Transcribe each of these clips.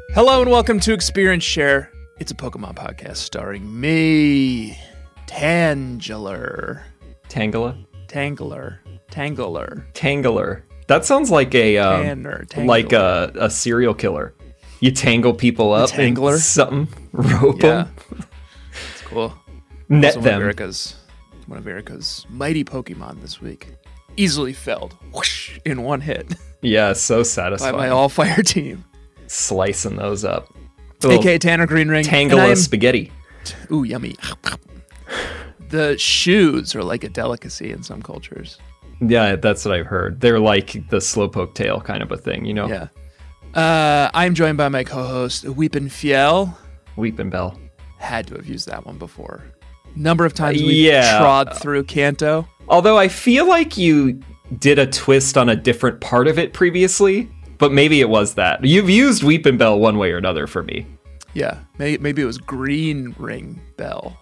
Hello and welcome to Experience Share. It's a Pokemon podcast starring me, Tangler. Tangela? Tangler. That sounds like a like a serial killer. You tangle people up Tangler? and something, rope them. It's cool. Net Also them. One of Erica's mighty Pokemon this week. Easily felled whoosh, in one hit Yeah, so by satisfying. my all-fire team. Slicing those up. A.K.A. Tanner Greenring. Tangela spaghetti. Ooh, yummy. The shoes are like a delicacy in some cultures. Yeah, that's what I've heard. They're like the slowpoke tail kind of a thing, you know? Yeah. I'm joined by my co-host, Weepin' Fiel. Weepin' Bell. Had to have used that one before. Number of times we've Yeah. trod through Kanto. Although I feel like you did a twist on a different part of it previously, but maybe it was that. You've used Weepin' Bell one way or another for me. Yeah, maybe it was Green Ring Bell.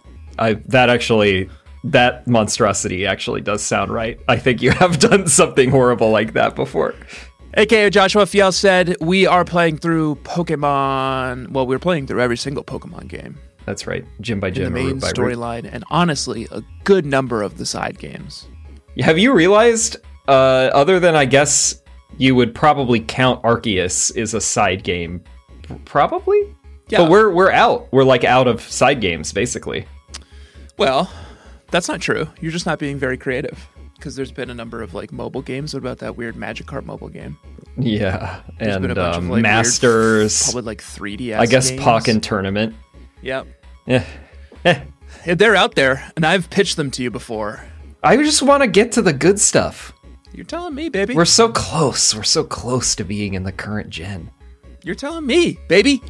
That monstrosity actually does sound right. I think you have done something horrible like that before. A.K.A. Joshua Fiel said, we are playing through Pokemon. Well, we're playing through every single Pokemon game. That's right. Gym by In gym. the main route by route. storyline, and honestly, a good number of the side games. Have you realized, other than I guess you would probably count Arceus is a side game? Probably? Yeah. But we're out. We're like out of side games, basically. Well, that's not true. You're just not being very creative. Because there's been a number of like mobile games. What about that weird Magikarp mobile game? Yeah. There's and been a bunch of like Masters. weird, probably like 3DS I guess games. Pokken Tournament. Yep. Yeah. They're out there, and I've pitched them to you before. I just want to get to the good stuff. You're telling me, baby. We're so close. We're so close to being in the current gen. You're telling me, baby.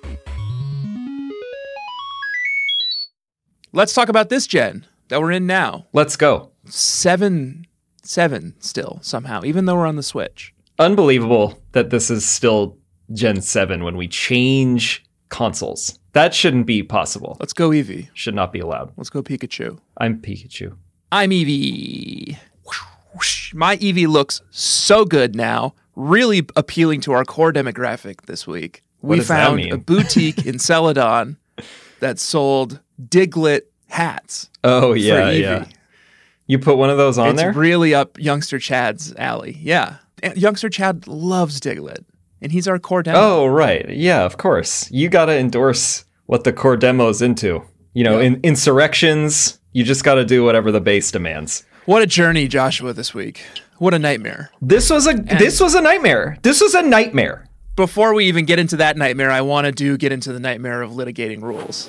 Let's talk about this gen that we're in now. Let's go. 7 still, somehow, even though we're on the Switch. Unbelievable that this is still Gen 7 when we change consoles. That shouldn't be possible. Let's go Eevee. Should not be allowed. Let's go Pikachu. I'm Pikachu. I'm Eevee. My Eevee looks so good now, really appealing to our core demographic this week. What We does that found mean? a boutique in Celadon that sold Diglett hats. Oh, for yeah, Eevee. yeah. You put one of those on It's there? really up youngster Chad's alley. Yeah. And youngster Chad loves Diglett, and he's our core demo. Oh, right. Yeah, of course. You got to endorse what the core demo's into. You know, Yeah. in insurrections, you just got to do whatever the base demands. What a journey, Joshua, this week. What a nightmare. This was a nightmare. This was a nightmare. Before we even get into that nightmare, I want to get into the nightmare of litigating rules.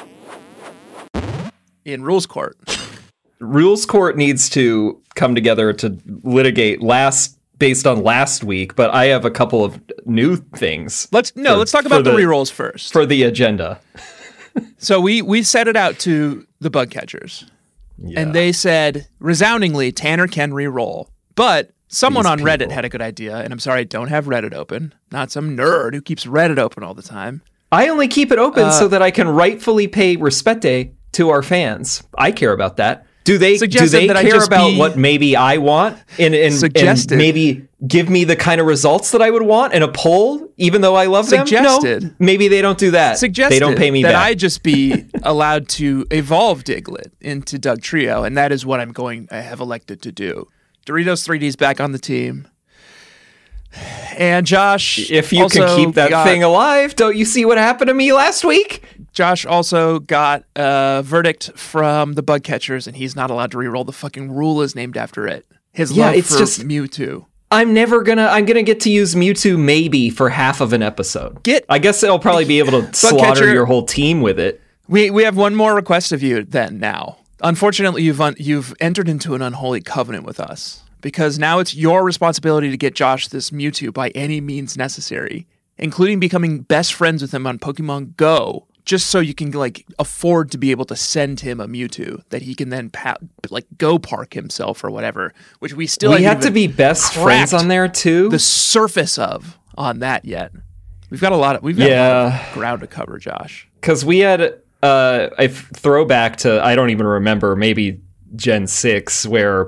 In rules court. Rules Court needs to come together to litigate based on last week, but I have a couple of new things. Let's talk about the rerolls first. For the agenda. So we set it out to the bug catchers. Yeah. And they said, resoundingly, Tanner can re-roll. But someone These on Reddit people. had a good idea, and I'm sorry, I don't have Reddit open. Not some nerd who keeps Reddit open all the time. I only keep it open so that I can rightfully pay respete to our fans. I care about that. Do they Suggested that I care just about be- what maybe I want and Suggested. maybe give me the kind of results that I would want in a poll, even though I love them? Suggested. No, maybe they don't do that. Suggested they don't pay me that back. I just be allowed to evolve Diglett into Doug Trio, and that is what I have elected to do. Doritos 3D's back on the team. And Josh, If you can also keep that got- thing alive, don't you see what happened to me last week? Josh also got a verdict from the bug catchers, and he's not allowed to re-roll. The fucking rule is named after it. His Yeah, love it's for just- Mewtwo. I'm gonna get to use Mewtwo maybe for half of an episode. I guess I'll probably be able to slaughter Catcher- your whole team with it. We have one more request of you then now. Unfortunately, you've entered into an unholy covenant with us, because now it's your responsibility to get Josh this Mewtwo by any means necessary, including becoming best friends with him on Pokemon Go, just so you can afford to be able to send him a Mewtwo that he can then go park himself or whatever, which we still We haven't have to even be best friends cracked on there too. the surface of on that yet. We've got a lot of ground to cover, Josh. Because we had a throwback to, I don't even remember, maybe Gen 6, where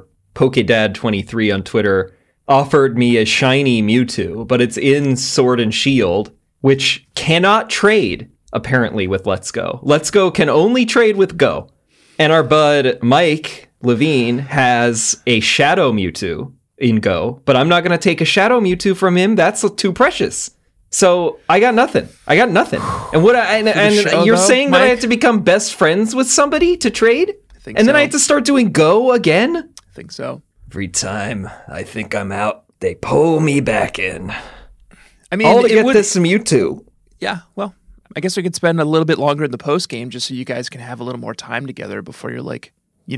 PokeDad23 on Twitter offered me a shiny Mewtwo, but it's in Sword and Shield, which cannot trade apparently with Let's Go. Let's Go can only trade with Go. And our bud Mike Levine has a Shadow Mewtwo in Go, but I'm not going to take a Shadow Mewtwo from him. That's too precious. So I got nothing. And you're saying that I have to become best friends with somebody to trade? Then I have to start doing Go again? I think so. Every time I think I'm out, they pull me back in. I mean, all to get this Mewtwo. Yeah, well, I guess we could spend a little bit longer in the post game just so you guys can have a little more time together before you're like,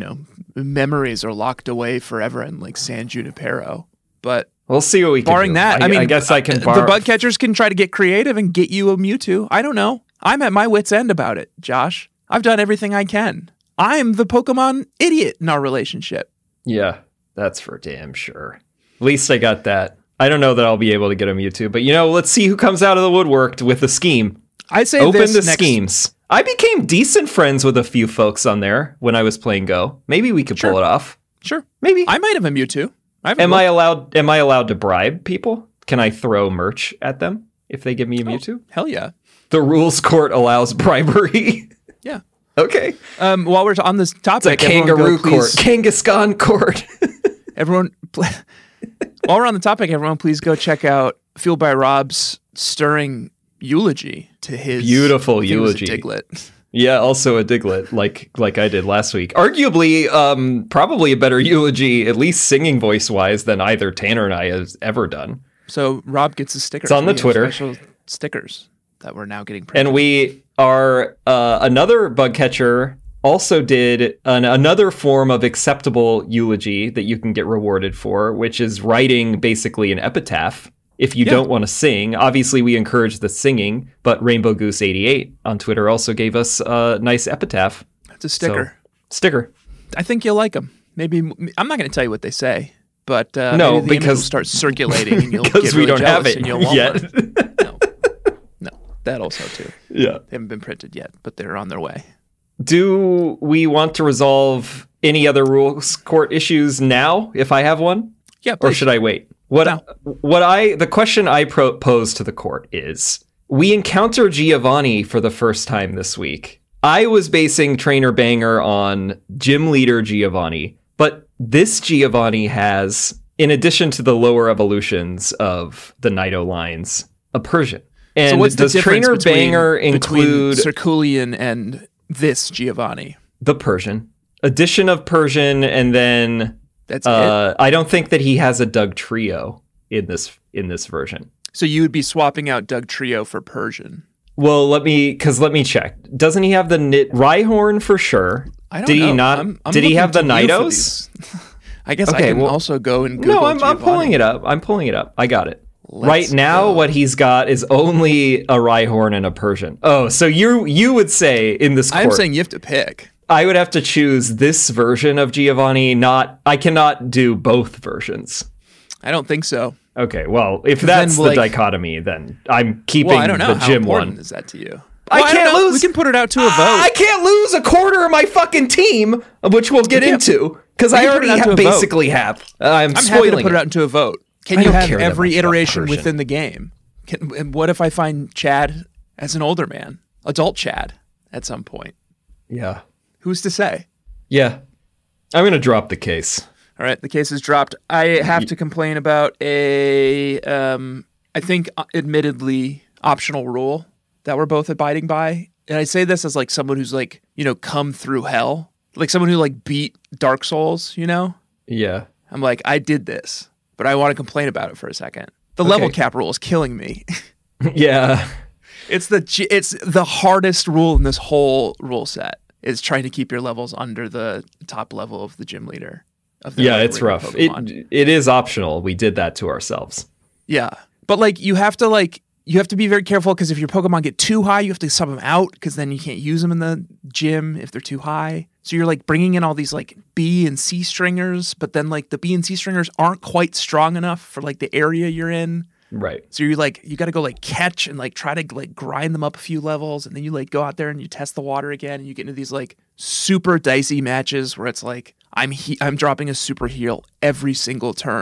memories are locked away forever in like San Junipero. But we'll see what we can do. Barring that, I guess I can the bug catchers can try to get creative and get you a Mewtwo. I don't know. I'm at my wit's end about it, Josh. I've done everything I can. I'm the Pokemon idiot in our relationship. Yeah, that's for damn sure. At least I got that. I don't know that I'll be able to get a Mewtwo, but let's see who comes out of the woodwork with the scheme. I'd say open the schemes. I became decent friends with a few folks on there when I was playing Go. Maybe we could pull it off. Sure. Maybe. I might have a Mewtwo. Am I allowed to bribe people? Can I throw merch at them if they give me a Mewtwo? Hell yeah. The rules court allows bribery. Yeah. Okay. While we're on this topic, it's a kangaroo court. Kangaskhan court. Everyone, while we're on the topic, everyone, please go check out Fueled by Rob's stirring eulogy to his beautiful eulogy. Diglett. Yeah, also a Diglett, like I did last week. Arguably, probably a better eulogy, at least singing voice wise, than either Tanner and I has ever done. So Rob gets a sticker. It's on the Twitter. Special stickers that we're now getting printed. And we are another bug catcher also did another form of acceptable eulogy that you can get rewarded for, which is writing basically an epitaph. If you don't want to sing, obviously we encourage the singing, but Rainbow Goose 88 on Twitter also gave us a nice epitaph. It's a sticker. Sticker. I think you'll like them. Maybe I'm not going to tell you what they say, but no, maybe the image will because start circulating and you'll because get we really don't have jealous it and you'll want yet. one. No, that also too. Yeah, they haven't been printed yet, but they're on their way. Do we want to resolve any other rules court issues now? If I have one, yeah, please. Or should I wait? The question I pose to the court is: we encounter Giovanni for the first time this week. I was basing Trainer Banger on Gym Leader Giovanni, but this Giovanni has, in addition to the lower evolutions of the Nido lines, a Persian. And so what's does the Trainer Banger include Circulian and this Giovanni? The Persian. Addition of Persian, and then that's it. I don't think that he has a Doug Trio in this version. So you would be swapping out Doug Trio for Persian. Well, let me check. Doesn't he have the Rhyhorn for sure? I don't know. Did he not? I'm did he have the Nidos? I guess I can also go and Google. No, I'm pulling it up. I got it. Let's right now, go. what he's got is only a Rhyhorn and a Persian. Oh, so you would say in this court, I'm saying you have to pick. I would have to choose this version of Giovanni. I cannot do both versions. I don't think so. Okay, well, if that's the dichotomy, then I'm keeping I don't know. the gym How important one. is that to you? I can't lose. We can put it out to a vote. I can't lose a quarter of my fucking team, which we'll get into, because I already basically have. I'm happy to put it out into a vote. Can you have every iteration Persian. within the game? And what if I find Chad as an older man, adult Chad, at some point? Yeah. Who's to say? Yeah. I'm going to drop the case. All right, the case is dropped. I have to complain about I think, admittedly, optional rule that we're both abiding by. And I say this as like someone who's like, come through hell. Like someone who like beat Dark Souls, Yeah. I'm like, I did this, but I want to complain about it for a second. The level cap rule is killing me. Yeah. It's the hardest rule in this whole rule set is trying to keep your levels under the top level of the gym leader. It's rough. It is optional. We did that to ourselves. Yeah. But like you have to be very careful because if your Pokemon get too high, you have to sub them out because then you can't use them in the gym if they're too high. So you're like bringing in all these like B and C stringers, but then like the B and C stringers aren't quite strong enough for like the area you're in. Right. So you got to go like catch and like try to like grind them up a few levels. And then you like go out there and you test the water again. And you get into these like super dicey matches where it's like, I'm dropping a super heal every single turn.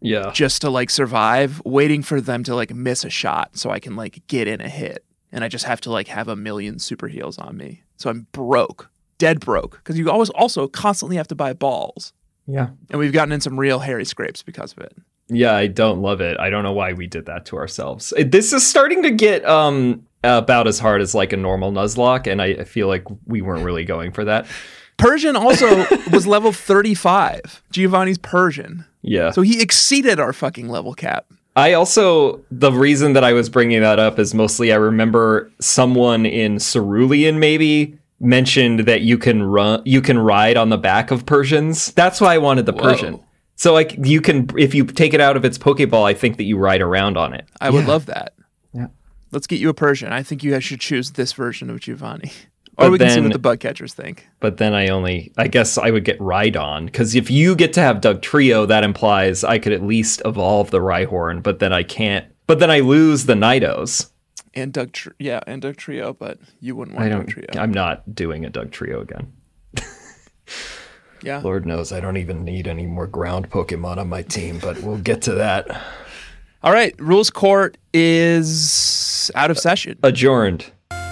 Yeah. just to like survive, waiting for them to like miss a shot so I can like get in a hit. And I just have to like have a million super heals on me. So I'm broke, dead broke, because you always also constantly have to buy balls. Yeah. And we've gotten in some real hairy scrapes because of it. Yeah, I don't love it. I don't know why we did that to ourselves. This is starting to get about as hard as like a normal Nuzlocke, and I feel like we weren't really going for that. Persian also was level 35. Giovanni's Persian. Yeah. So he exceeded our fucking level cap. I also, the reason that I was bringing that up is mostly I remember someone in Cerulean maybe mentioned that you can ride on the back of Persians. That's why I wanted the Persian. So like you can, if you take it out of its Pokeball, I think that you ride around on it. I would love that. Yeah. Let's get you a Persian. I think you guys should choose this version of Giovanni. Or we can see what the bug catchers think. But then I guess I would get Rhydon, because if you get to have Dugtrio, that implies I could at least evolve the Rhyhorn, but then I can't. But then I lose the Nidos. And Dugtrio, but you wouldn't want Dugtrio. I'm not doing a Dugtrio again. Yeah. Lord knows I don't even need any more ground Pokemon on my team, but we'll get to that. All right, Rules Court is out of session. Adjourned.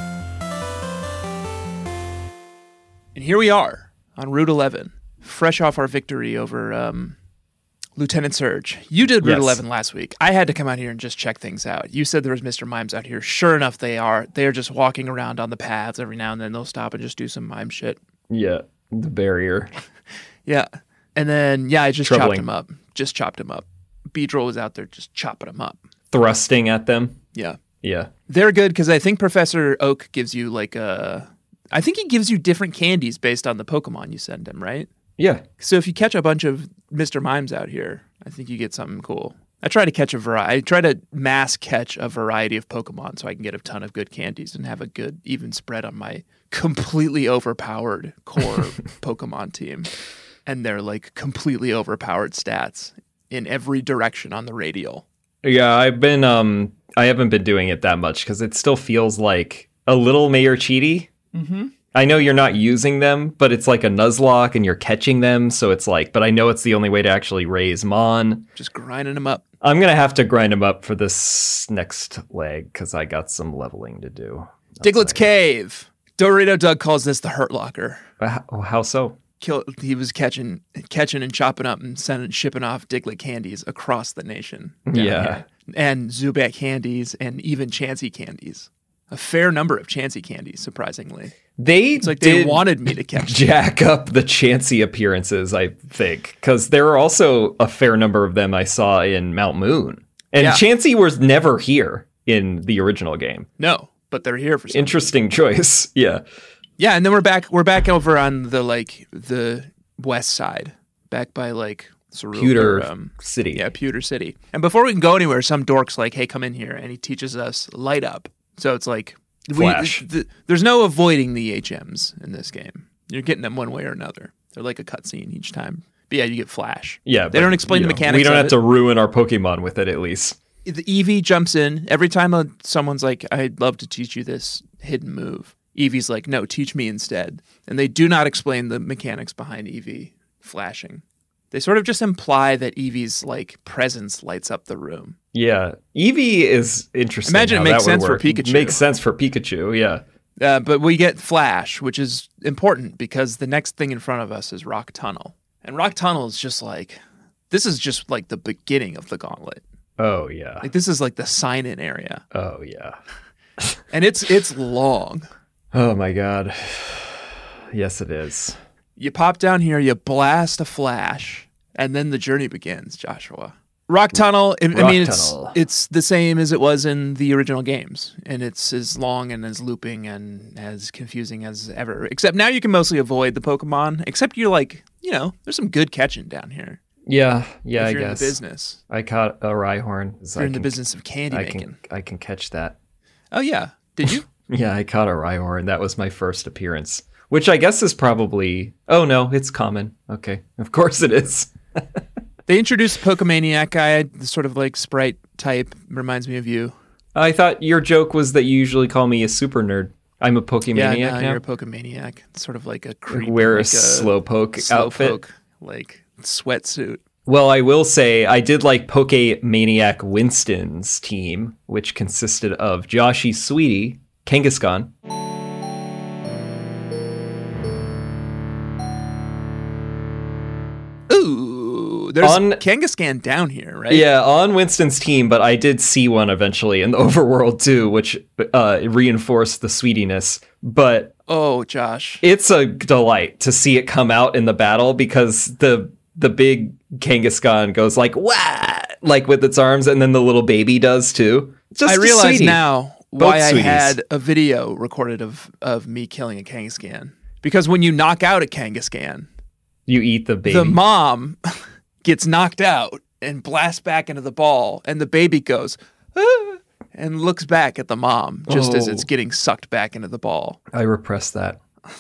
And here we are on Route 11, fresh off our victory over Lieutenant Surge. You did Route 11 last week. I had to come out here and just check things out. You said there was Mr. Mimes out here. Sure enough, they are. They are just walking around on the paths. Every now and then they'll stop and just do some mime shit. Yeah, the barrier. Yeah. And then, I just Troubling. chopped him up. Just chopped him up. Beedrill was out there just chopping him up. Thrusting at them. Yeah. Yeah. They're good because I think Professor Oak gives you like I think he gives you different candies based on the Pokemon you send him, right? Yeah. So if you catch a bunch of Mr. Mimes out here, I think you get something cool. I try to mass catch a variety of Pokemon so I can get a ton of good candies and have a good even spread on my completely overpowered core Pokemon team. And they're like completely overpowered stats in every direction on the radial. Yeah, I haven't been doing it that much because it still feels like a little Mayor Cheaty. Mm-hmm. I know you're not using them, but it's like a Nuzlocke and you're catching them. So it's like, but I know it's the only way to actually raise Mon. Just grinding them up. I'm going to have to grind them up for this next leg because I got some leveling to do. Diglett's Cave. Dorito Doug calls this the Hurt Locker. How so? He was catching and chopping up and shipping off Diglett candies across the nation. Yeah. And Zubat candies and even Chansey candies. A fair number of Chansey candies, surprisingly. It's like they wanted me to catch them. Jack up the Chansey appearances, I think, because there are also a fair number of them I saw in Mount Moon. And Chansey was never here in the original game. No, but they're here for some Interesting choice. Yeah. Yeah, and then we're back over on the west side, back by like Pewter City. Yeah, Pewter City. And before we can go anywhere, some dork's like, "Hey, come in here," and he teaches us Light Up. So it's like Flash. There's no avoiding the HMs in this game. You're getting them one way or another. They're like a cutscene each time. But yeah, you get Flash. Yeah, they don't explain the mechanics. We don't have to to ruin our Pokemon with it, at least. The Eevee jumps in every time someone's like, "I'd love to teach you this hidden move." Eevee's like, "No, teach me instead." And they do not explain the mechanics behind Eevee flashing. They sort of just imply that Eevee's like presence lights up the room. Yeah, Eevee is interesting. Imagine it makes sense for Pikachu. Makes sense for Pikachu, yeah. But we get Flash, which is important because the next thing in front of us is Rock Tunnel. And Rock Tunnel is just like, this is just like the beginning of the gauntlet. Oh, yeah. Like this is like the sign-in area. Oh, yeah. And it's long. Oh, my God. Yes, it is. You pop down here, you blast a Flash, and then the journey begins, Joshua. Rock Tunnel, it's the same as it was in the original games, and it's as long and as looping and as confusing as ever. Except now you can mostly avoid the Pokemon, except you're like, there's some good catching down here. Yeah, if you're I in guess. The business. I caught a Rhyhorn. If you're in the business of candy making. I can catch that. Oh, yeah. Did you? Yeah, I caught a Rhyhorn. That was my first appearance, which I guess is probably... Oh, no, it's common. Okay, of course it is. They introduced Pokemaniac guy, the sort of like sprite type, reminds me of you. I thought your joke was that you usually call me a super nerd. I'm a Pokemaniac now? You're a Pokemaniac. It's sort of like a creep. Wear a Slowpoke outfit. Like sweatsuit. Well, I will say I did like Pokemaniac Winston's team, which consisted of Joshy Sweetie, Kangaskhan. Ooh, there's Kangaskhan down here, right? Yeah, on Winston's team, but I did see one eventually in the overworld too, which reinforced the sweetiness. But oh, Josh, it's a delight to see it come out in the battle because the big Kangaskhan goes like wah, like with its arms, and then the little baby does too. I realize now why I had a video recorded of me killing a Kangaskhan. Because when you knock out a Kangaskhan, you eat the baby. The mom gets knocked out and blasts back into the ball, and the baby goes, ah, and looks back at the mom just as it's getting sucked back into the ball. I repressed that.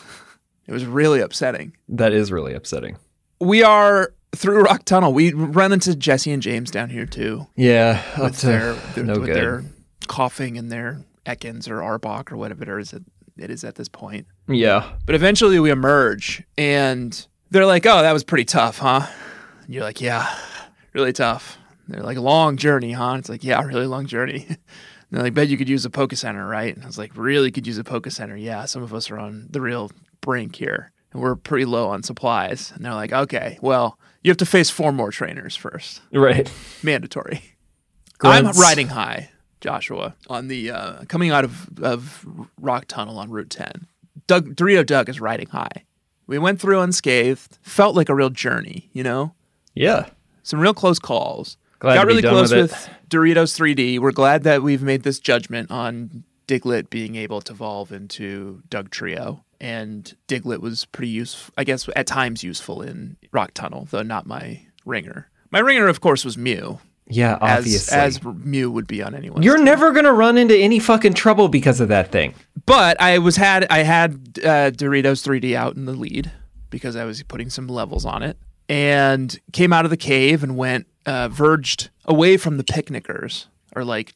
It was really upsetting. That is really upsetting. We are through Rock Tunnel. We run into Jesse and James down here too. Yeah. With their coughing and their Ekans or Arbok or whatever it is at this point. Yeah. But eventually we emerge and they're like, oh, that was pretty tough, huh? And you're like, yeah, really tough. And they're like, long journey, huh? It's like, yeah, really long journey. And they're like, bet you could use a Poke Center, right? And I was like, really could use a Poke Center? Yeah, some of us are on the real brink here. And we're pretty low on supplies. And they're like, okay, well, you have to face 4 more trainers first. Right. Mandatory. Grunts. I'm riding high, Joshua, on the coming out of Rock Tunnel on Route 10. Dorito Doug is riding high. We went through unscathed. Felt like a real journey, you know? Yeah. Some real close calls. Glad Got really close with Doritos 3D. We're glad that we've made this judgment on Diglett being able to evolve into Dugtrio. And Diglett was pretty useful, I guess, at times useful in Rock Tunnel, though not my ringer. My ringer, of course, was Mew. Yeah, obviously. As Mew would be on anyone. You're never going to run into any fucking trouble because of that thing. But I had Doritos 3D out in the lead because I was putting some levels on it and came out of the cave and went verged away from the picnickers or like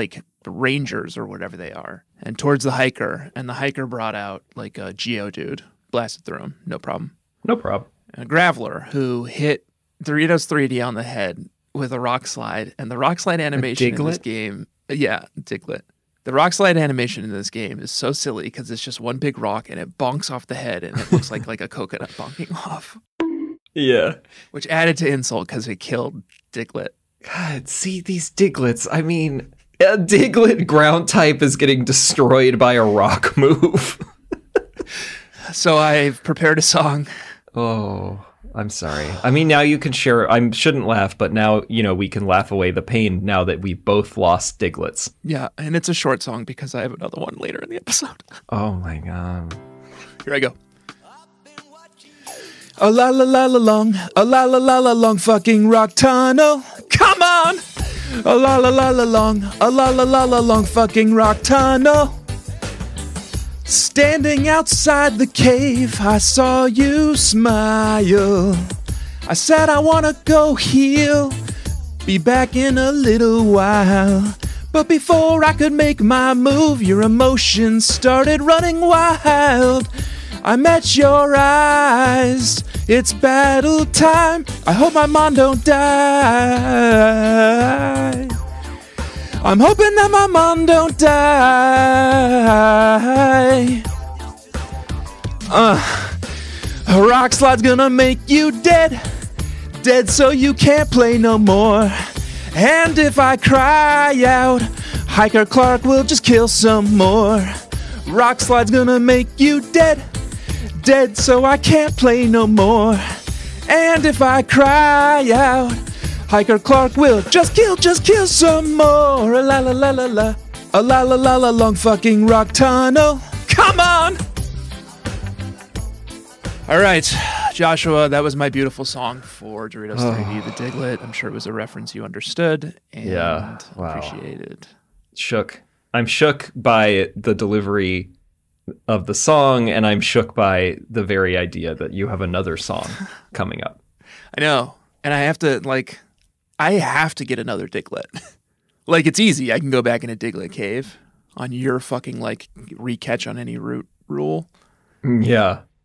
rangers or whatever they are and towards the hiker. And the hiker brought out like a Geodude, blasted through him. No problem. No problem. And a Graveler who hit Doritos 3D on the head with a rock slide, and the rock slide animation in this game, Diglett. The rock slide animation in this game is so silly because it's just one big rock and it bonks off the head and it looks like a coconut bonking off. Yeah. Which added to insult because it killed Diglett. God, see these Diglets. I mean, a Diglett ground type is getting destroyed by a rock move. So I've prepared a song. Oh, I'm sorry. I mean, now you can share. I shouldn't laugh, but now, we can laugh away the pain now that we both lost Diglets. Yeah, and it's a short song because I have another one later in the episode. Oh my God. Here I go. A la la la la long, a la la la la long fucking rock tunnel. Come on! A la la la la long, a la la la la long fucking rock tunnel. Standing outside the cave, I saw you smile. I said I wanna go heal, be back in a little while. But before I could make my move, your emotions started running wild. I met your eyes, it's battle time. I hope my mom don't die. I'm hoping that my mom don't die. A rock slide's gonna make you dead. Dead so you can't play no more. And if I cry out, Hiker Clark will just kill some more. Rock slide's gonna make you dead. Dead so I can't play no more. And if I cry out, Hiker Clark will just kill some more. A la la la la la. A la la la la long fucking rock tunnel. Come on! All right, Joshua, that was my beautiful song for Doritos 3D, the Diglett. I'm sure it was a reference you understood and appreciated. Shook. I'm shook by the delivery of the song, and I'm shook by the very idea that you have another song coming up. I know. And I have to get another Diglett. It's easy. I can go back in a Diglett cave on your fucking, recatch on any route rule. Yeah.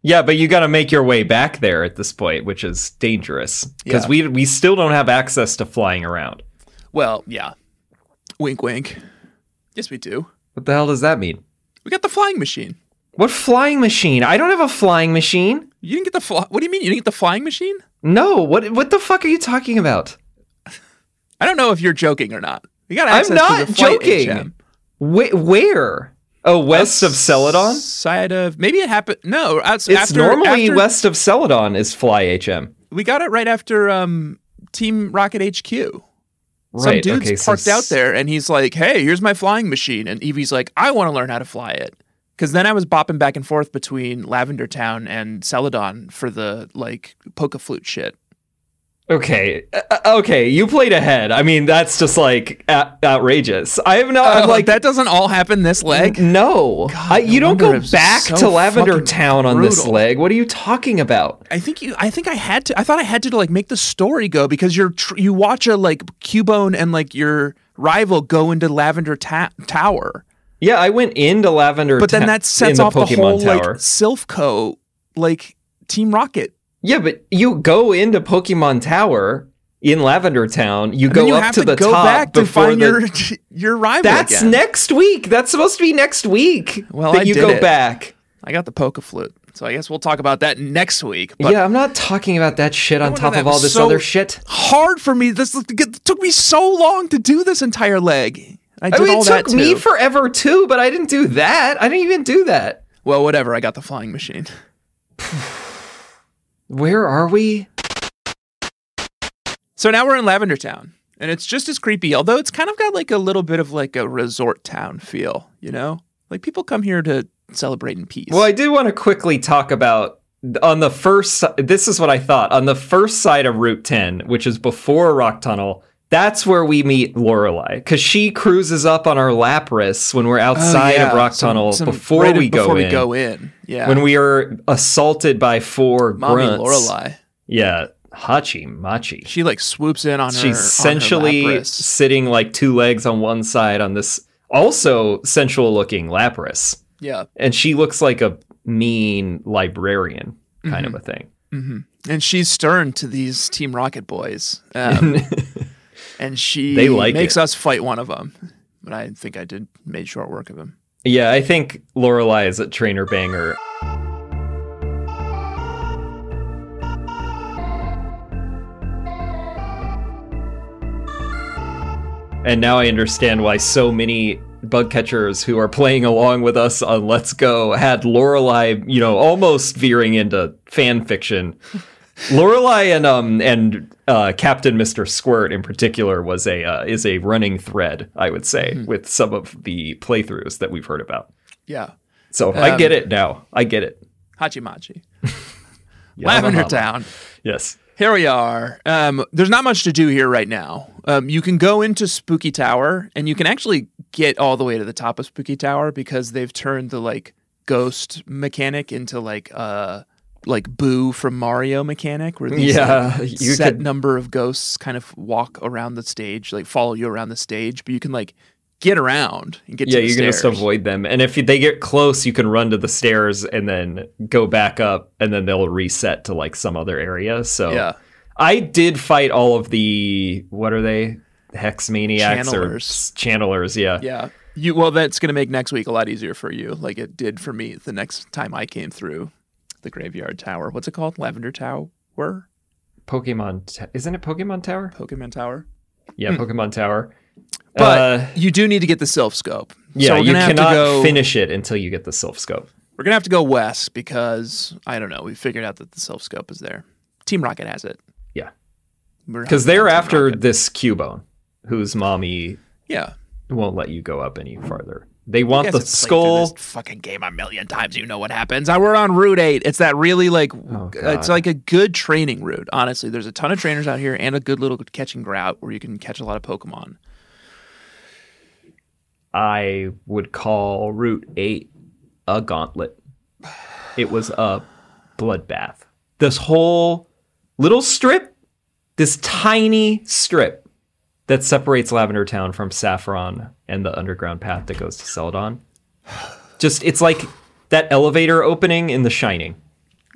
Yeah, but you got to make your way back there at this point, which is dangerous because Yeah. we still don't have access to flying around. Well, yeah. Wink, wink. Yes, we do. What the hell does that mean? We got the flying machine. What flying machine? I don't have a flying machine. You didn't get the What do you mean? You didn't get the flying machine? No. What the fuck are you talking about? I don't know if you're joking or not. You got I'm access not to the flight joking. HM. Where? Oh, west of Celadon? Side of maybe it happened. No, It's normally west of Celadon is Fly HM. We got it right after Team Rocket HQ. Some Right. dude's Okay. parked out there, and he's like, "Hey, here's my flying machine." And Evie's like, "I want to learn how to fly it." Because then I was bopping back and forth between Lavender Town and Celadon for the like polka flute shit. Okay. Okay. You played ahead. I mean, that's just like outrageous. I have no. I'm like that doesn't all happen this leg. No, you don't wonder go it's back so to Lavender fucking Town on this brutal. leg. What are you talking about? I think I had to. I thought I had to like make the story go because you watch a like Cubone and like your rival go into Lavender Tower, Yeah, I went into Lavender, but then that sets in off the Pokemon whole Tower. like Silphco like Team Rocket. Yeah, but you go into Pokemon Tower in Lavender Town. You And go then you up have to the go top back to before find your rival. That's again. next week. That's supposed to be next week. Well, that I you did go it. back. I got the Poke Flute, so I guess we'll talk about that next week. But Yeah, I'm not talking about that shit on wonder top that of all was this so other shit. hard for me. It took me so long to do this entire leg. I did I mean, all it that took me too. forever too, but I didn't do that. I didn't even do that. Well, whatever. I got the flying machine. Where are we? So now we're in Lavender Town, and it's just as creepy, although it's kind of got like a little bit of like a resort town feel, you know? Like people come here to celebrate in peace. Well, I did want to quickly talk about on the first. This is what I thought on the first side of Route 10, which is before Rock Tunnel. That's where we meet Lorelei because she cruises up on our Lapras when we're outside of Rock Tunnel before we go in. Yeah. When we are assaulted by four Mommy grunts. Lorelei. Yeah, Hachi Machi. She like swoops in on her. She's essentially on her Lapras. sitting like two legs on one side on this also sensual looking Lapras. Yeah. And she looks like a mean librarian kind of a thing. And she's stern to these Team Rocket boys. And she They like makes it. us fight one of them. But I think I made short work of him. Yeah, I think Lorelei is a trainer banger. And now I understand why so many bug catchers who are playing along with us on Let's Go had Lorelei, almost veering into fan fiction. Lorelei and Captain Mr. Squirt in particular is a running thread, I would say, with some of the playthroughs that we've heard about. Yeah. So I get it now. I get it. Hachimachi. Lavender Yamaha. Town. Yes. Here we are. There's not much to do here right now. You can go into Spooky Tower, and you can actually get all the way to the top of Spooky Tower because they've turned the like ghost mechanic into like Boo from Mario mechanic, where these you set could- number of ghosts kind of walk around the stage, like follow you around the stage, but you can like get around and get Yeah, to the you can just stairs. avoid them. And if they get close, you can run to the stairs and then go back up, and then they'll reset to like some other area. So Yeah. I did fight all of the, what are they? Hex Maniacs or Channelers, yeah. Yeah. Well, that's going to make next week a lot easier for you, like it did for me the next time I came through the Graveyard Tower. What's it called? Lavender Tower? Isn't it Pokemon Tower? Pokemon Tower? Yeah, Pokemon Tower. But you do need to get the Sylph Scope. Yeah, so we're you gonna have cannot to go, finish it until you get the Sylph Scope. We're going to have to go west because, I don't know, we figured out that the Sylph Scope is there. Team Rocket has it. Yeah. We're Because hunting they're down Team after Rocket. this Cubone, whose mommy Yeah. won't let you go up any farther. They I want guess the I've played through skull. this fucking game a million times. You know what happens. We're on Route 8. It's that really like, God. it's like a good training route. Honestly, there's a ton of trainers out here and a good little catching route where you can catch a lot of Pokemon. I would call Route 8 a gauntlet. It was a bloodbath. This whole little strip, this tiny strip that separates Lavender Town from Saffron and the underground path that goes to Celadon. It's like that elevator opening in The Shining.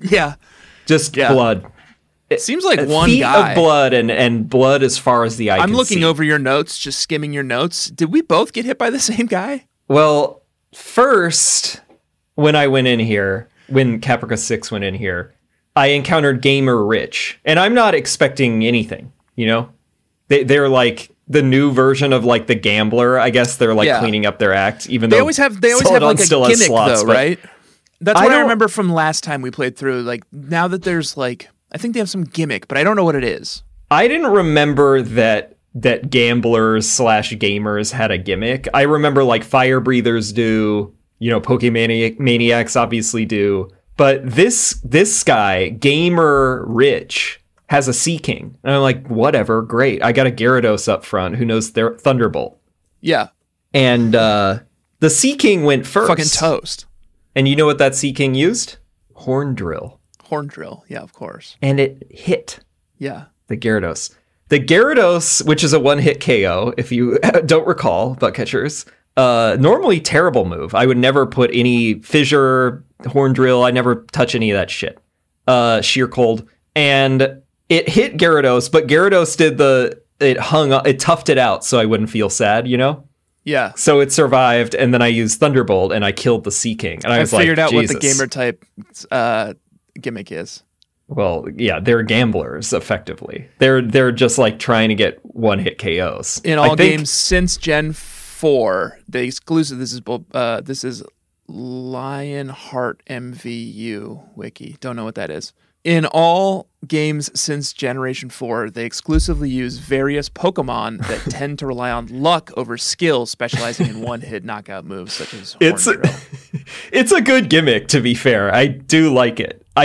Yeah. Just Yeah. blood. It seems like one Feet guy. of blood and blood as far as the eye I'm can looking see. over your notes, just skimming your notes. Did we both get hit by the same guy? Well, first, when I went in here, when Caprica 6 went in here, I encountered Gamer Rich. And I'm not expecting anything, you know? They're like the new version of like the Gambler. I guess they're like Yeah. cleaning up their act, even They though always have like Celadon a still has gimmick slots, though, but right? That's I what I don't- remember from last time we played through. Like now that there's like, I think they have some gimmick, but I don't know what it is. I didn't remember that gamblers / gamers had a gimmick. I remember like fire breathers do, you know, Pokemaniacs obviously do, but this guy, Gamer Rich, has a Sea King. And I'm like, whatever, great. I got a Gyarados up front who knows their Thunderbolt. Yeah, And the Sea King went first. fucking toast. And you know what that Sea King used? Horn Drill. Horn drill. Yeah, of course. And it hit Yeah. the Gyarados. The Gyarados, which is a one-hit KO, if you don't recall, butt catchers, normally terrible move. I would never put any Fissure, Horn Drill, I never touch any of that shit. Sheer Cold. And it hit Gyarados, but Gyarados did it toughed it out so I wouldn't feel sad, you know? Yeah. So it survived, and then I used Thunderbolt, and I killed the Sea King. And I was figured like, out Jesus. what the gamer type gimmick is. Well, yeah, they're gamblers, effectively. They're just like trying to get one-hit KOs. In I all think- games since Gen 4, the exclusive. This is Lionheart MVU wiki. Don't know what that is. In all games since Generation 4, they exclusively use various Pokemon that tend to rely on luck over skill, specializing in one-hit knockout moves such as Horn It's Drill. it's a good gimmick, to be fair. I do like it. I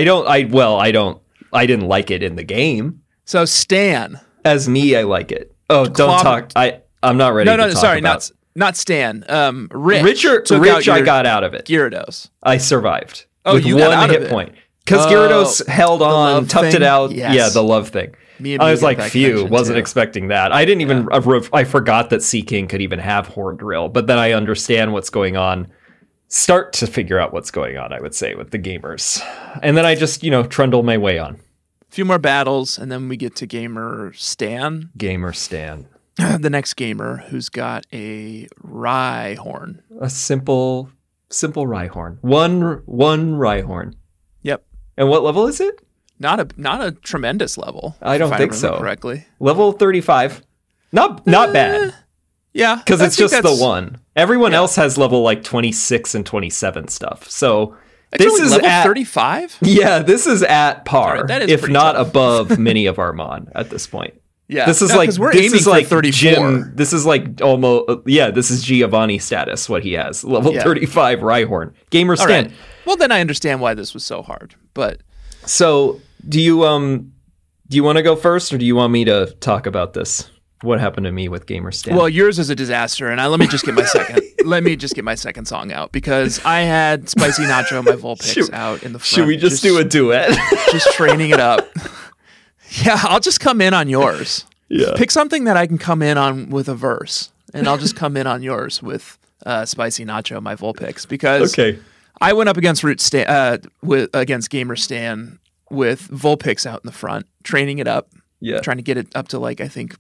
didn't like it in the game. So Stan. As me, I like it. Oh, don't Clob- talk. I'm not ready No, to talk sorry, about. not Stan. Rich. Rich took out I your got out of it. Gyarados. I survived. Oh, with you got one out of hit it. point. Because Oh, Gyarados held on, love toughed thing? it out. Yes. Yeah, the love thing. Me and I me was got like, that phew, connection, wasn't too. expecting that. I didn't even, I forgot that Sea King could even have Horn Drill, but then I understand what's going on. Start to figure out what's going on, I would say, with the gamers. And then I just, trundle my way on. A few more battles, and then we get to Gamer Stan, Gamer Stan. the next gamer who's got a Rhyhorn. A simple Rhyhorn. One Rhyhorn. Yep. And what level is it? Not a tremendous level. I don't if think remember so. correctly. Level 35. Not bad. Yeah, Because I it's think just the that's- one. Everyone else has level like 26 and 27 stuff. So It's this only is level at 35. yeah, this is at par, Alright, that is if pretty not tough. above many of our mon at this point. Yeah, This is no, like 'cause we're this aiming is for like 34. Jim. This is like almost this is Giovanni status. What he has level Yeah. 35 Rhyhorn gamer All Stan. right. Well, then I understand why this was so hard. But So do you want to go first, or do you want me to talk about this? What happened to me with Gamer Stan? well, yours is a disaster, and let me just get my second. Let me just get my second song out because I had Spicy Nacho, my Vulpix, out in the front. should we just do a duet? just training it up? Yeah, I'll just come in on yours. Yeah. Pick something that I can come in on with a verse, and I'll just come in on yours with Spicy Nacho, my Vulpix, because Okay. I went up against against Gamer Stan with Vulpix out in the front, training it up. Yeah. Trying to get it up to I think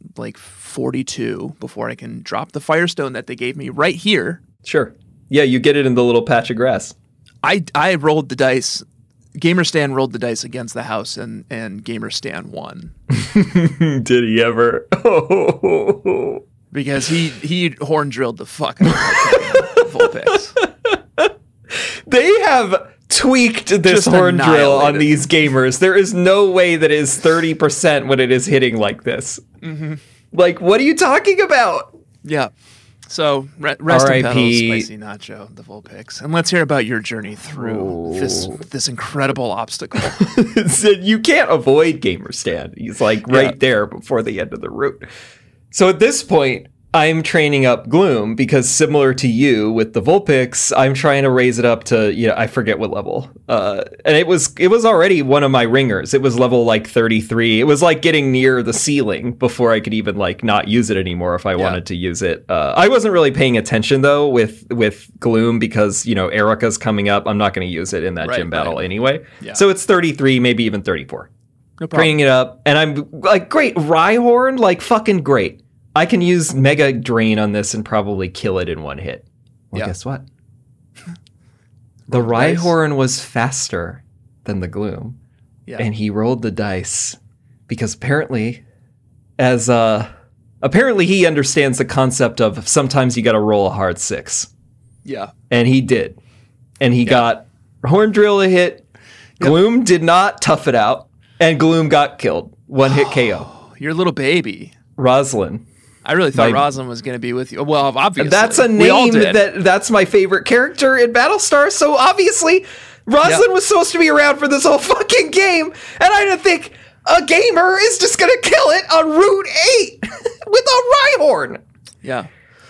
42 before I can drop the Firestone that they gave me right here. Sure. Yeah, you get it in the little patch of grass. I rolled the dice. Gamer Stan rolled the dice against the house, and Gamer Stan won Did he ever? because he horn drilled the fuck out of Vulpix. They have tweaked this Just horn drill on annihilated. these gamers. There is no way that is 30% when it is hitting like this. Mm-hmm. Like, what are you talking about? Yeah. So rest in R.I.P. pedals, Spicy Nacho, the Vulpix, and let's hear about your journey through this incredible obstacle. So you can't avoid Gamer Stand. He's like right there before the end of the route. So at this point, I'm training up Gloom because similar to you with the Vulpix, I'm trying to raise it up to, I forget what level. And it was already one of my ringers. It was level like 33. It was like getting near the ceiling before I could even like not use it anymore if I wanted to use it. I wasn't really paying attention though with Gloom because, Erica's coming up. I'm not going to use it in that gym battle anyway. Yeah. So it's 33, maybe even 34. No problem. Bringing it up. And I'm like, great. Rhyhorn, like fucking great. I can use Mega Drain on this and probably kill it in one hit. Well, guess what? The Rhyhorn was faster than the Gloom. Yeah. And he rolled the dice because apparently he understands the concept of sometimes you got to roll a hard 6. Yeah. And he did. And he got Horn Drill a hit. Gloom did not tough it out. And Gloom got killed. One hit KO. Your little baby. Roslyn. I really thought Roslyn was going to be with you. Well, obviously. That's a name that's my favorite character in Battlestar. So obviously, Roslyn was supposed to be around for this whole fucking game. And I didn't think a gamer is just going to kill it on Route 8 with a Rhyhorn. Yeah.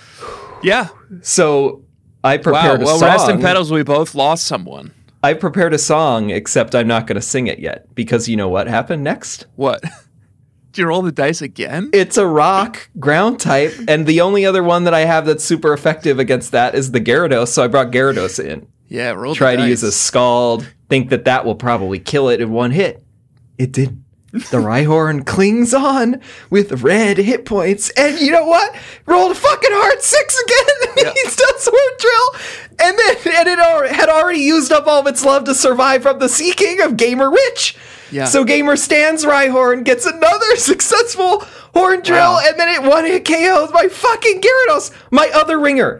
Yeah. So I prepared a song. Well, Rest in Petals, we both lost someone. I prepared a song, except I'm not going to sing it yet. Because you know what happened next? What? Did you roll the dice again? It's a rock ground type, and the only other one that I have that's super effective against that is the Gyarados, so I brought Gyarados in. Yeah, roll the dice. Try to use a Scald, think that will probably kill it in one hit. It didn't. The Rhyhorn clings on with red hit points, and you know what? Rolled a fucking hard 6 again. Yep. He's done Sword Drill, and it had already used up all of its love to survive from the Seeking of Gamer Rich. Yeah. So Gamer stands Rhyhorn, gets another successful Horn Drill, and then it one-hit KOs my fucking Gyarados. My other ringer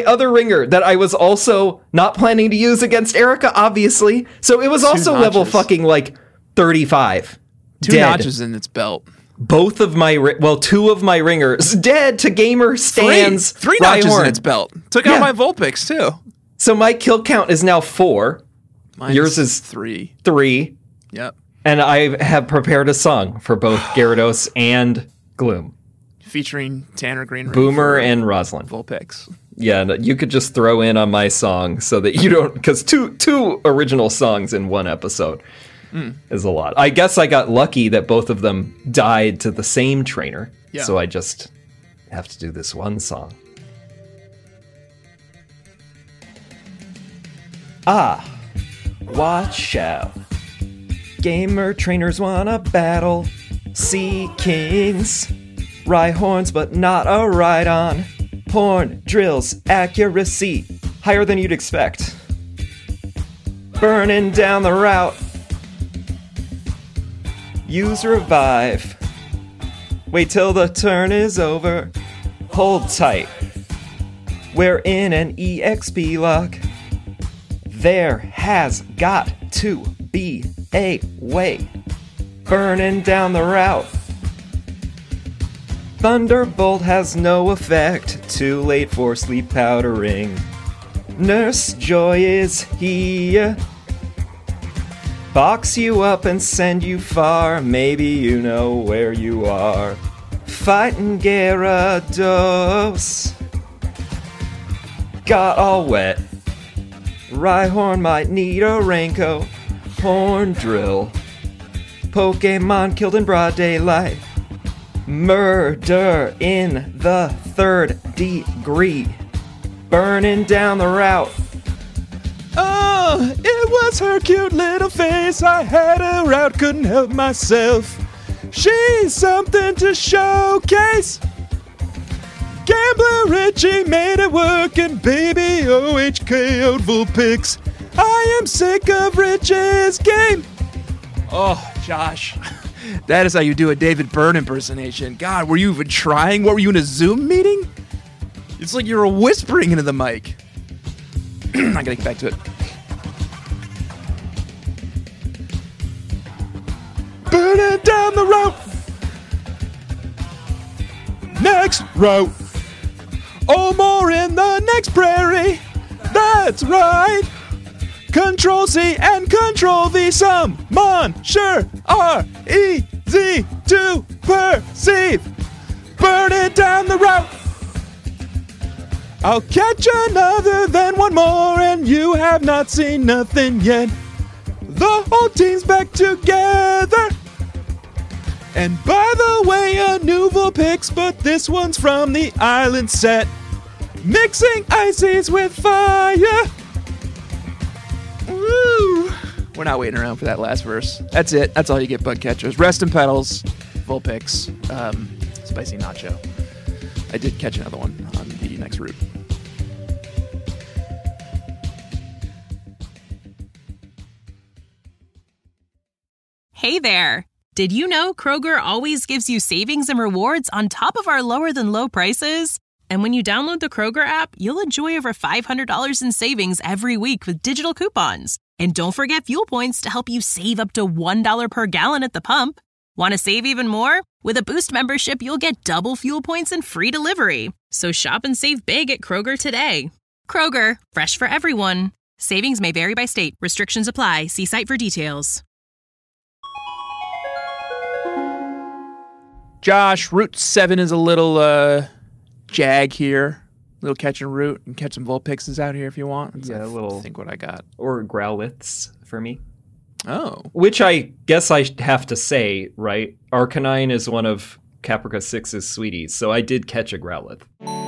that I was also not planning to use against Erica, obviously. So it was also level fucking like 35. Two notches in its belt. Both of two of my ringers dead to Gamer stands. Three notches in its belt. Took out my Vulpix too. So my kill count is now 4. Yours is 3. 3. Yep. And I have prepared a song for both Gyarados and Gloom. Featuring Tanner Green, Boomer, and Roslyn. Vulpix. Yeah, you could just throw in on my song so that you don't... Because two original songs in one episode is a lot. I guess I got lucky that both of them died to the same trainer. Yeah. So I just have to do this one song. Watch out. Gamer trainers wanna battle Sea Kings. Rhyhorns, but not a Rhydon. Horn Drill's accuracy higher than you'd expect. Burning down the route. Use Revive. Wait till the turn is over. Hold tight. We're in an EXP lock. There has got to be a way. Burning down the route. Thunderbolt has no effect. Too late for sleep powdering. Nurse Joy is here. Box you up and send you far. Maybe you know where you are. Fighting Gyarados. Got all wet. Rhyhorn might need a raincoat. Horn Drill. Pokemon killed in broad daylight. Murder in the 3rd degree. Burning down the route. Oh, it was her cute little face. I had her out, couldn't help myself. She's something to showcase. Gambler Richie made it work, and baby OHKO'd Vulpix. I am sick of Rich's game. Oh, Josh, that is how you do a David Byrne impersonation. God, were you even trying? What, were you in a Zoom meeting? It's like you were whispering into the mic. I gotta get back to it. Burning down the route. Next route. Oh, more in the next prairie. That's right. Control C and Control V. Summon sure are easy to perceive. Burn it down the route. I'll catch another, then one more, and you have not seen nothing yet. The whole team's back together. And by the way, a new Vulpix, but this one's from the island set. Mixing ices with fire. Woo! We're not waiting around for that last verse. That's it. That's all you get, bug catchers. Rest and Petals, Vulpix, Spicy Nacho. I did catch another one on the next route. Hey there! Did you know Kroger always gives you savings and rewards on top of our lower-than-low prices? And when you download the Kroger app, you'll enjoy over $500 in savings every week with digital coupons. And don't forget fuel points to help you save up to $1 per gallon at the pump. Want to save even more? With a Boost membership, you'll get double fuel points and free delivery. So shop and save big at Kroger today. Kroger, fresh for everyone. Savings may vary by state. Restrictions apply. See site for details. Josh, Route 7 is a little jag here. Little catch and route, and catch some Vulpixes out here if you want. Yeah, a little. Think what I got. Or Growliths for me. Oh. Which I guess I have to say, right? Arcanine is one of Caprica 6's sweeties, so I did catch a Growlithe.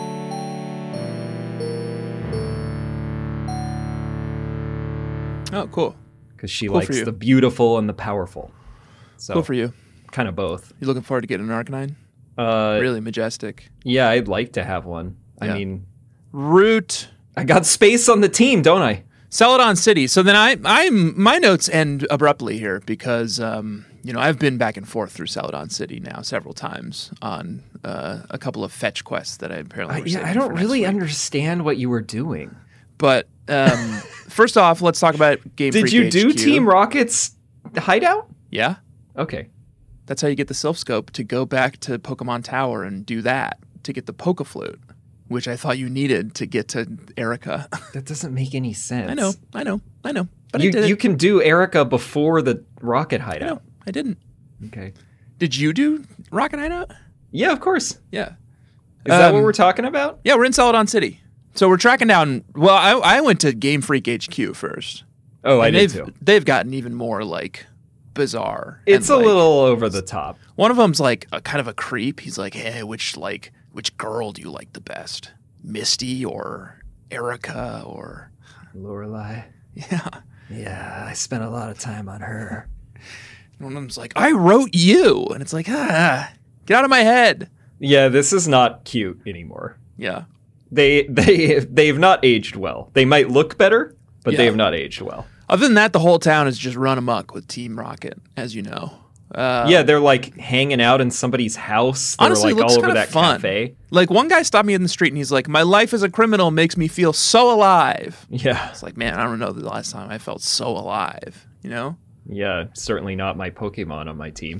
Oh, cool. Because she Cool likes the beautiful and the powerful. So Cool for you. Kind of both. You looking forward to getting an Arcanine? Really majestic. Yeah, I'd like to have one. Yeah. I mean, Route. I got space on the team, don't I? Celadon City. So then my notes end abruptly here because I've been back and forth through Celadon City now several times on a couple of fetch quests that I apparently. I don't really understand what you were doing. But first off, let's talk about Game Freak Did you do HQ. Team Rocket's hideout? Yeah, Okay. that's how you get the Silph Scope to go back to Pokemon Tower and do that to get the Pokeflute, which I thought you needed to get to Erica. That doesn't make any sense. I know. But I You, did it. you can do Erica before the Rocket hideout. No, I didn't. Okay. Did you do Rocket Hideout? Yeah, of course. Yeah. Is that what we're talking about? Yeah, we're in Celadon City. So we're tracking down. Well, I went to Game Freak HQ first. Oh, I And did too. They've gotten even more bizarre. It's and, a little over the top. One of them's a kind of a creep. He's like, hey, which girl do you like the best? Misty or Erica or Lorelei. yeah. Yeah, I spent a lot of time on her. One of them's like, I wrote you, and it's like, get out of my head. Yeah, this is not cute anymore. Yeah. They've not aged well. They might look better, but Yeah. they have not aged well. Other than that, the whole town is just run amok with Team Rocket, as you know. Yeah, they're hanging out in somebody's house. They're Honestly, it looks all over kinda that fun. cafe. One guy stopped me in the street and he's like, my life as a criminal makes me feel so alive. Yeah. It's like, man, I don't know the last time I felt so alive, you know? Yeah, certainly not my Pokemon on my team.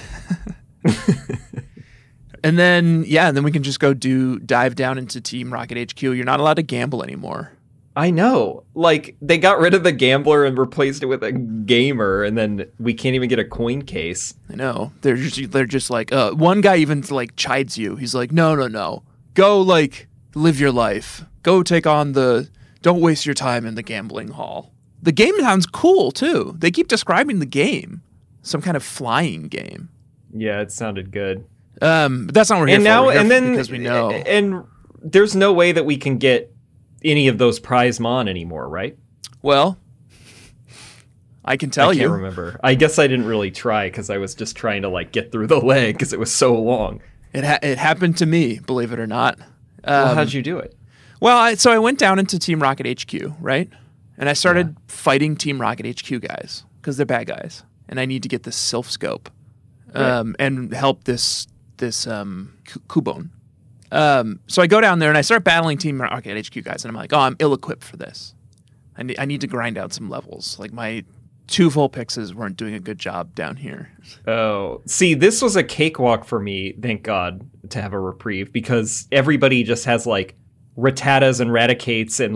And then we can just go dive down into Team Rocket HQ. You're not allowed to gamble anymore. I know. They got rid of the gambler and replaced it with a gamer, and then we can't even get a coin case. I know. They're just like, one guy even chides you. He's like, no. Go live your life. Go take on don't waste your time in the gambling hall. The game sounds cool too. They keep describing the game. Some kind of flying game. Yeah, it sounded good. But that's not what we're here And for. now, We're here and then, because we know. and there's no way that we can get any of those Prizemon anymore, right? Well, I can tell I you. can't remember. I guess I didn't really try because I was just trying to get through the leg because it was so long. It happened to me, believe it or not. Well, how'd you do it? Well, I went down into Team Rocket HQ, right? And I started fighting Team Rocket HQ guys because they're bad guys, and I need to get this Silph Scope and help this Cubone. So I go down there and I start battling Team Rocket HQ guys, and I'm like, oh, I'm ill-equipped for this. I need to grind out some levels. My 2 Vulpixes weren't doing a good job down here. Oh, see, this was a cakewalk for me, thank God, to have a reprieve, because everybody just has Rattatas and Raticates and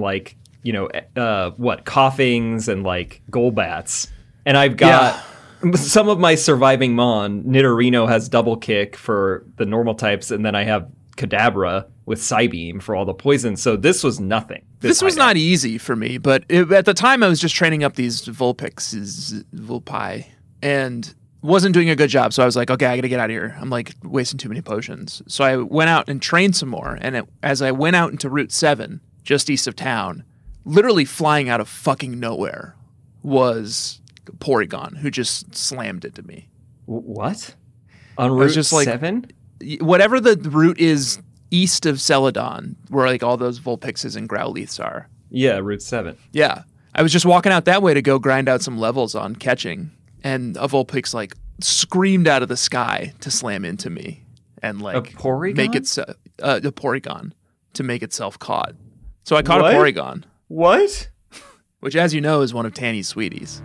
Coughings and Golbats. And I've got some of my surviving Mon. Nidorino has double kick for the normal types, and then I have Kadabra with Psybeam for all the poison. So this was nothing. This was hideout. not easy for me, but at the time I was just training up these Vulpix, and wasn't doing a good job. So I was like, okay, I got to get out of here. I'm like wasting too many potions. So I went out and trained some more. And as I went out into Route 7, just east of town, literally flying out of fucking nowhere was Porygon, who just slammed into me. What? On Route just like, 7? Whatever the route is east of Celadon, where like all those Vulpixes and Growliths are. Yeah, Route 7. Yeah. I was just walking out that way to go grind out some levels on catching, and a Vulpix like screamed out of the sky to slam into me and like A Porygon? make it a Porygon to make itself caught. So I caught What? a Porygon, What? which, as you know, is one of Tanny's sweeties.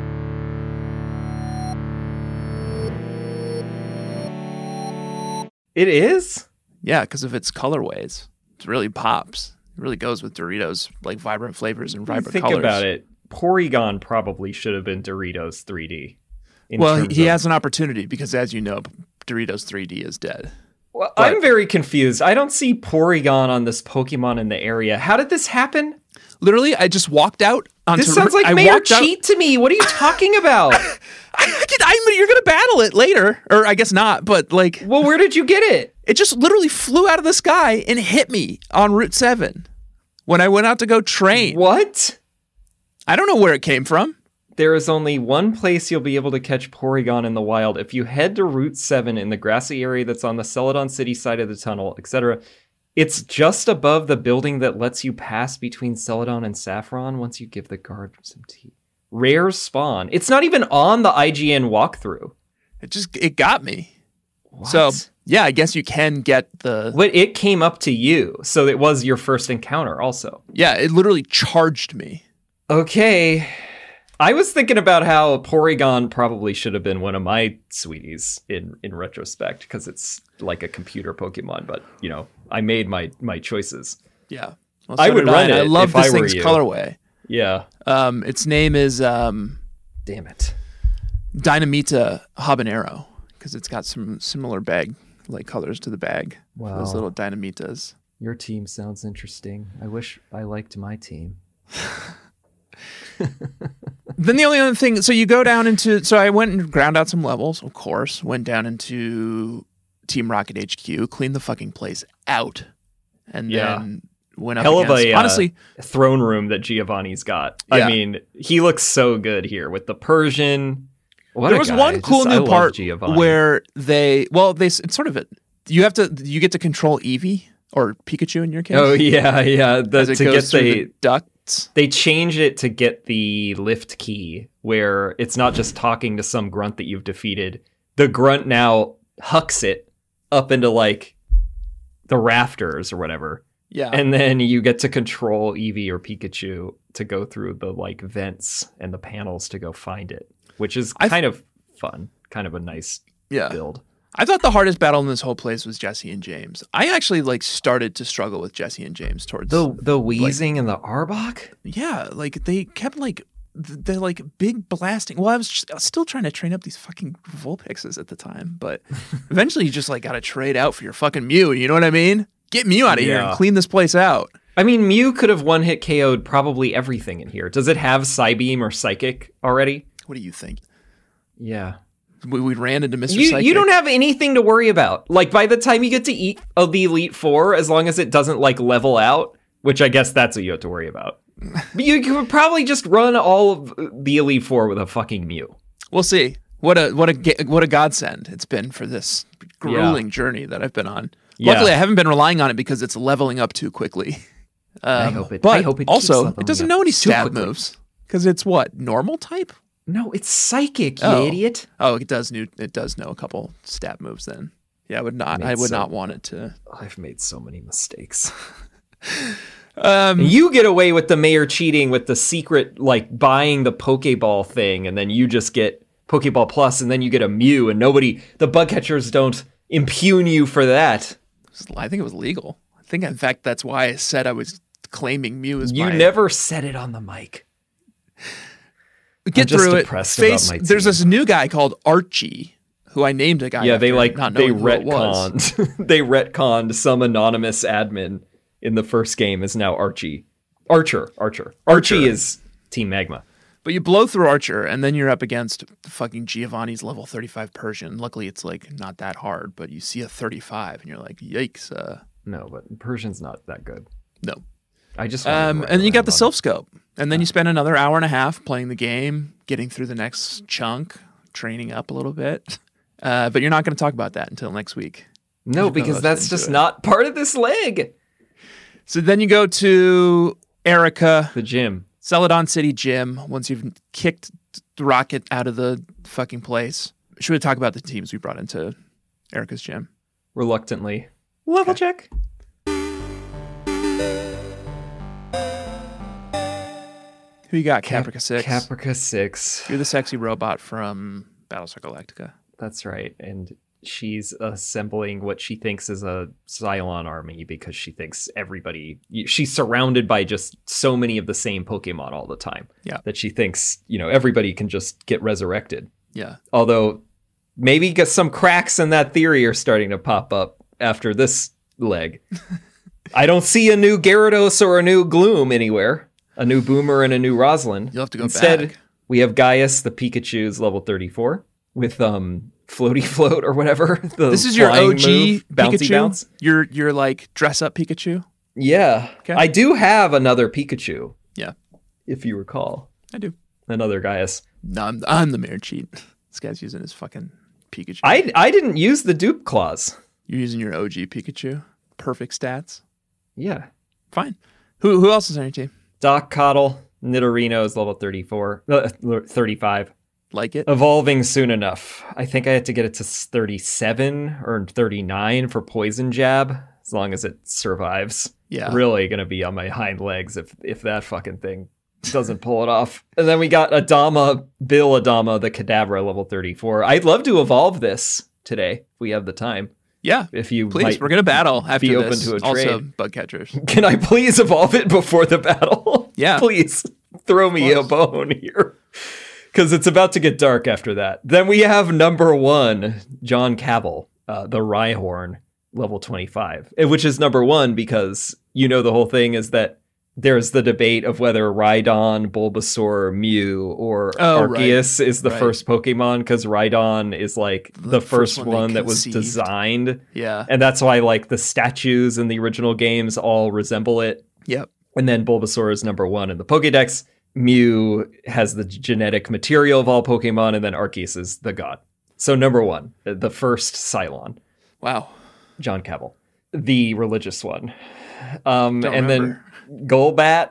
It is? Yeah, because of its colorways. It really pops. It really goes with Doritos, like vibrant flavors and vibrant Think colors. about it. Porygon probably should have been Doritos 3D. Well, he has an opportunity because, as you know, Doritos 3D is dead. Well, but- I'm very confused. I don't see Porygon on this Pokemon in the area. How did this happen? Literally, I just walked out onto. This sounds like I Mayor walked out- Cheat to me. What are you talking about? you're gonna battle it later, or I guess not. But like, Well, where did you get it? it just literally flew out of the sky and hit me on Route 7 when I went out to go train. What? I don't know where it came from. There is only one place you'll be able to catch Porygon in the wild. If you head to Route 7 in the grassy area that's on the Celadon City side of the tunnel, etc., it's just above the building that lets you pass between Celadon and Saffron once you give the guard some tea. Rare spawn. It's not even on the IGN walkthrough. It got me. What? So yeah, I guess you can get the. But it came up to you, so it was your first encounter also. Yeah, it literally charged me. Okay. I was thinking about how Porygon probably should have been one of my sweeties in retrospect, because it's like a computer Pokemon, but, you know, I made my choices. Yeah, well, I so would did run it I love if this I were thing's you. colorway. Yeah. Its name is Damn it. Dynamita Habanero, because it's got some similar bag like colors to the bag. Wow. Those little Dynamitas. Your team sounds interesting. I wish I liked my team. Then the only other thing, so you go down into, so I went and ground out some levels, of course, went down into Team Rocket HQ, cleaned the fucking place out, and Yeah. then went up Hell of against, a honestly, throne room that Giovanni's got. Yeah. I mean, he looks so good here with the Persian. What there a was guy. one cool I new love part Giovanni. where it's sort of you get to control Eevee or Pikachu in your case. Oh yeah. as it To goes get through the the ducts. They changed it to get the lift key, where it's not just talking to some grunt that you've defeated. The grunt now hucks it up into like the rafters or whatever. Yeah. And then you get to control Eevee or Pikachu to go through the like vents and the panels to go find it, which is kind of fun, kind of a nice yeah. build. I thought the hardest battle in this whole place was Jesse and James. I actually like started to struggle with Jesse and James towards The wheezing and the Arbok? yeah, like they kept like they're like big blasting. Well, I was still trying to train up these fucking Vulpixes at the time, but eventually you just like got to trade out for your fucking Mew. You know what I mean? Get Mew out of here and Yeah. clean this place out. I mean, Mew could have one-hit KO'd probably everything in here. Does it have Psybeam or Psychic already? What do you think? Yeah. We ran into Mr. You Psychic. don't have anything to worry about. Like, by the time you get to eat of the Elite Four, as long as it doesn't, like, level out, which I guess that's what you have to worry about. But you could probably just run all of the Elite Four with a fucking Mew. We'll see. What a godsend it's been for this grueling journey that I've been on. Yeah. Luckily, I haven't been relying on it because it's leveling up too quickly. I hope it But keeps also, leveling it doesn't up know any too stab quickly. moves because it's what, normal type? No, it's Psychic, you Oh. idiot. Oh, it does know a couple stab moves. Then, yeah, I would not want it to. I've made so many mistakes. Um, You get away with the mayor cheating with the secret, like buying the Pokeball thing, and then you just get Pokeball Plus, and then you get a Mew, and the bug catchers don't impugn you for that. I think it was legal. I think, in fact, that's why I said I was claiming Mew as You my. never said it on the mic. Get I'm just through it. depressed about my There's team. this new guy called Archie, who I named a guy. Yeah, after, they not knowing who it was. retconned. They retconned some anonymous admin in the first game is now Archer. Archie is Team Magma. But you blow through Archer, and then you're up against fucking Giovanni's level 35 Persian. Luckily, it's like not that hard, but you see a 35, and you're like, yikes. No, but Persian's not that good. No. I just and then you got the Sylph Scope, and then you spend another hour and a half playing the game, getting through the next chunk, training up a little bit. But you're not going to talk about that until next week. No, because that's just not part of this leg. So then you go to Erica, The gym. Celadon City Gym, once you've kicked the rocket out of the fucking place. Should we talk about the teams we brought into Erica's gym? Reluctantly. Level check. Who you got, Caprica 6? Caprica 6. You're the sexy robot from Battlestar Galactica. That's right. And she's assembling what she thinks is a Cylon army because she thinks she's surrounded by just so many of the same Pokemon all the time. Yeah. That she thinks, everybody can just get resurrected. Yeah. Although maybe some cracks in that theory are starting to pop up after this leg. I don't see a new Gyarados or a new Gloom anywhere. A new Boomer and a new Roslyn. You'll have to go Instead, back. we have Gaius, the Pikachu's level 34 with Floaty Float or whatever. This is your OG move, bouncy Pikachu? bounce. Your like dress up Pikachu? Yeah. Okay. I do have another Pikachu. Yeah. If you recall. I do. Another Gaius. No, I'm the mayor cheat. This guy's using his fucking Pikachu. I didn't use the dupe clause. You're using your OG Pikachu. Perfect stats. Yeah. Fine. Who else is on your team? Doc Coddle, Nidorino is level 35. Like it? Evolving soon enough. I think I had to get it to 37 or 39 for Poison Jab, as long as it survives. Yeah. Really going to be on my hind legs if that fucking thing doesn't pull it off. And then we got Bill Adama, the Kadabra, level 34. I'd love to evolve this today if we have the time. Yeah. If you please, we're gonna battle after be open this. to a Also, trade. bug catchers. Can I please evolve it before the battle? Yeah. Please throw me a bone here. Because it's about to get dark after that. Then we have number 1, John Cavill, the Rhyhorn, level 25. Which is number 1 because, the whole thing is that there's the debate of whether Rhydon, Bulbasaur, Mew, or Arceus is the first Pokemon, because Rhydon is like the first one that was designed. Yeah. And that's why like the statues in the original games all resemble it. Yep. And then Bulbasaur is number 1 in the Pokédex. Mew has the genetic material of all Pokemon, and then Arceus is the god. So number 1, the first Cylon. Wow. John Cavill. The religious one. Don't and remember. Then Golbat,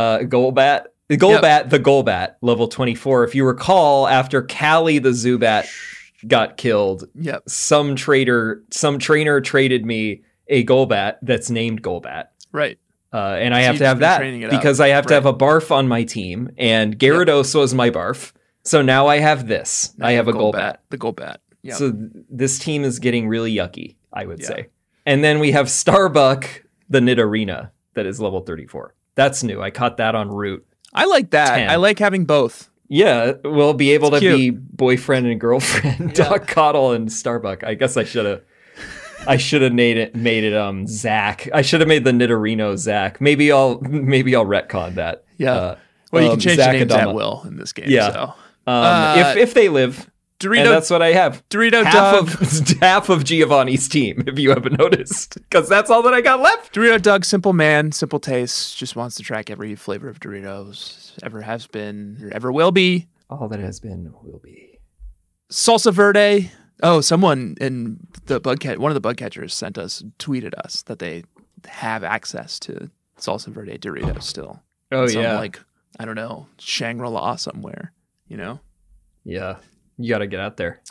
the Golbat, level 24. If you recall, after Callie the Zubat got killed, Yep. some trainer traded me a Golbat that's named Golbat. Right. And I So have you've to have been that training it because up. I have to Right. have a barf on my team, and Gyarados was my barf. So now I have this. I have a Golbat. The Golbat. Yeah. So this team is getting really yucky, I would say. And then we have Starbuck, the Nidorina, that is level 34. That's new. I caught that on Route. I like that. 10. I like having both. Yeah, we'll be able to cute. be boyfriend and girlfriend, Doc Coddle and Starbuck. I guess I should have made it Zach. I should have made the Nidorino Zach. Maybe I'll retcon that. Yeah. Well, you can change the Zach names Adama. at will in this game. Yeah. So. If they live. Dorito, And that's what I have. Dorito half of Giovanni's team, if you haven't noticed, because that's all that I got left. Dorito Doug, simple man, simple taste, just wants to track every flavor of Doritos, ever has been, or ever will be. All that has been will be. Salsa Verde. Oh, someone in the one of the bug catchers tweeted us that they have access to Salsa Verde Doritos still. Oh, Some, yeah. like, I don't know, Shangri-La somewhere, Yeah. You got to get out there.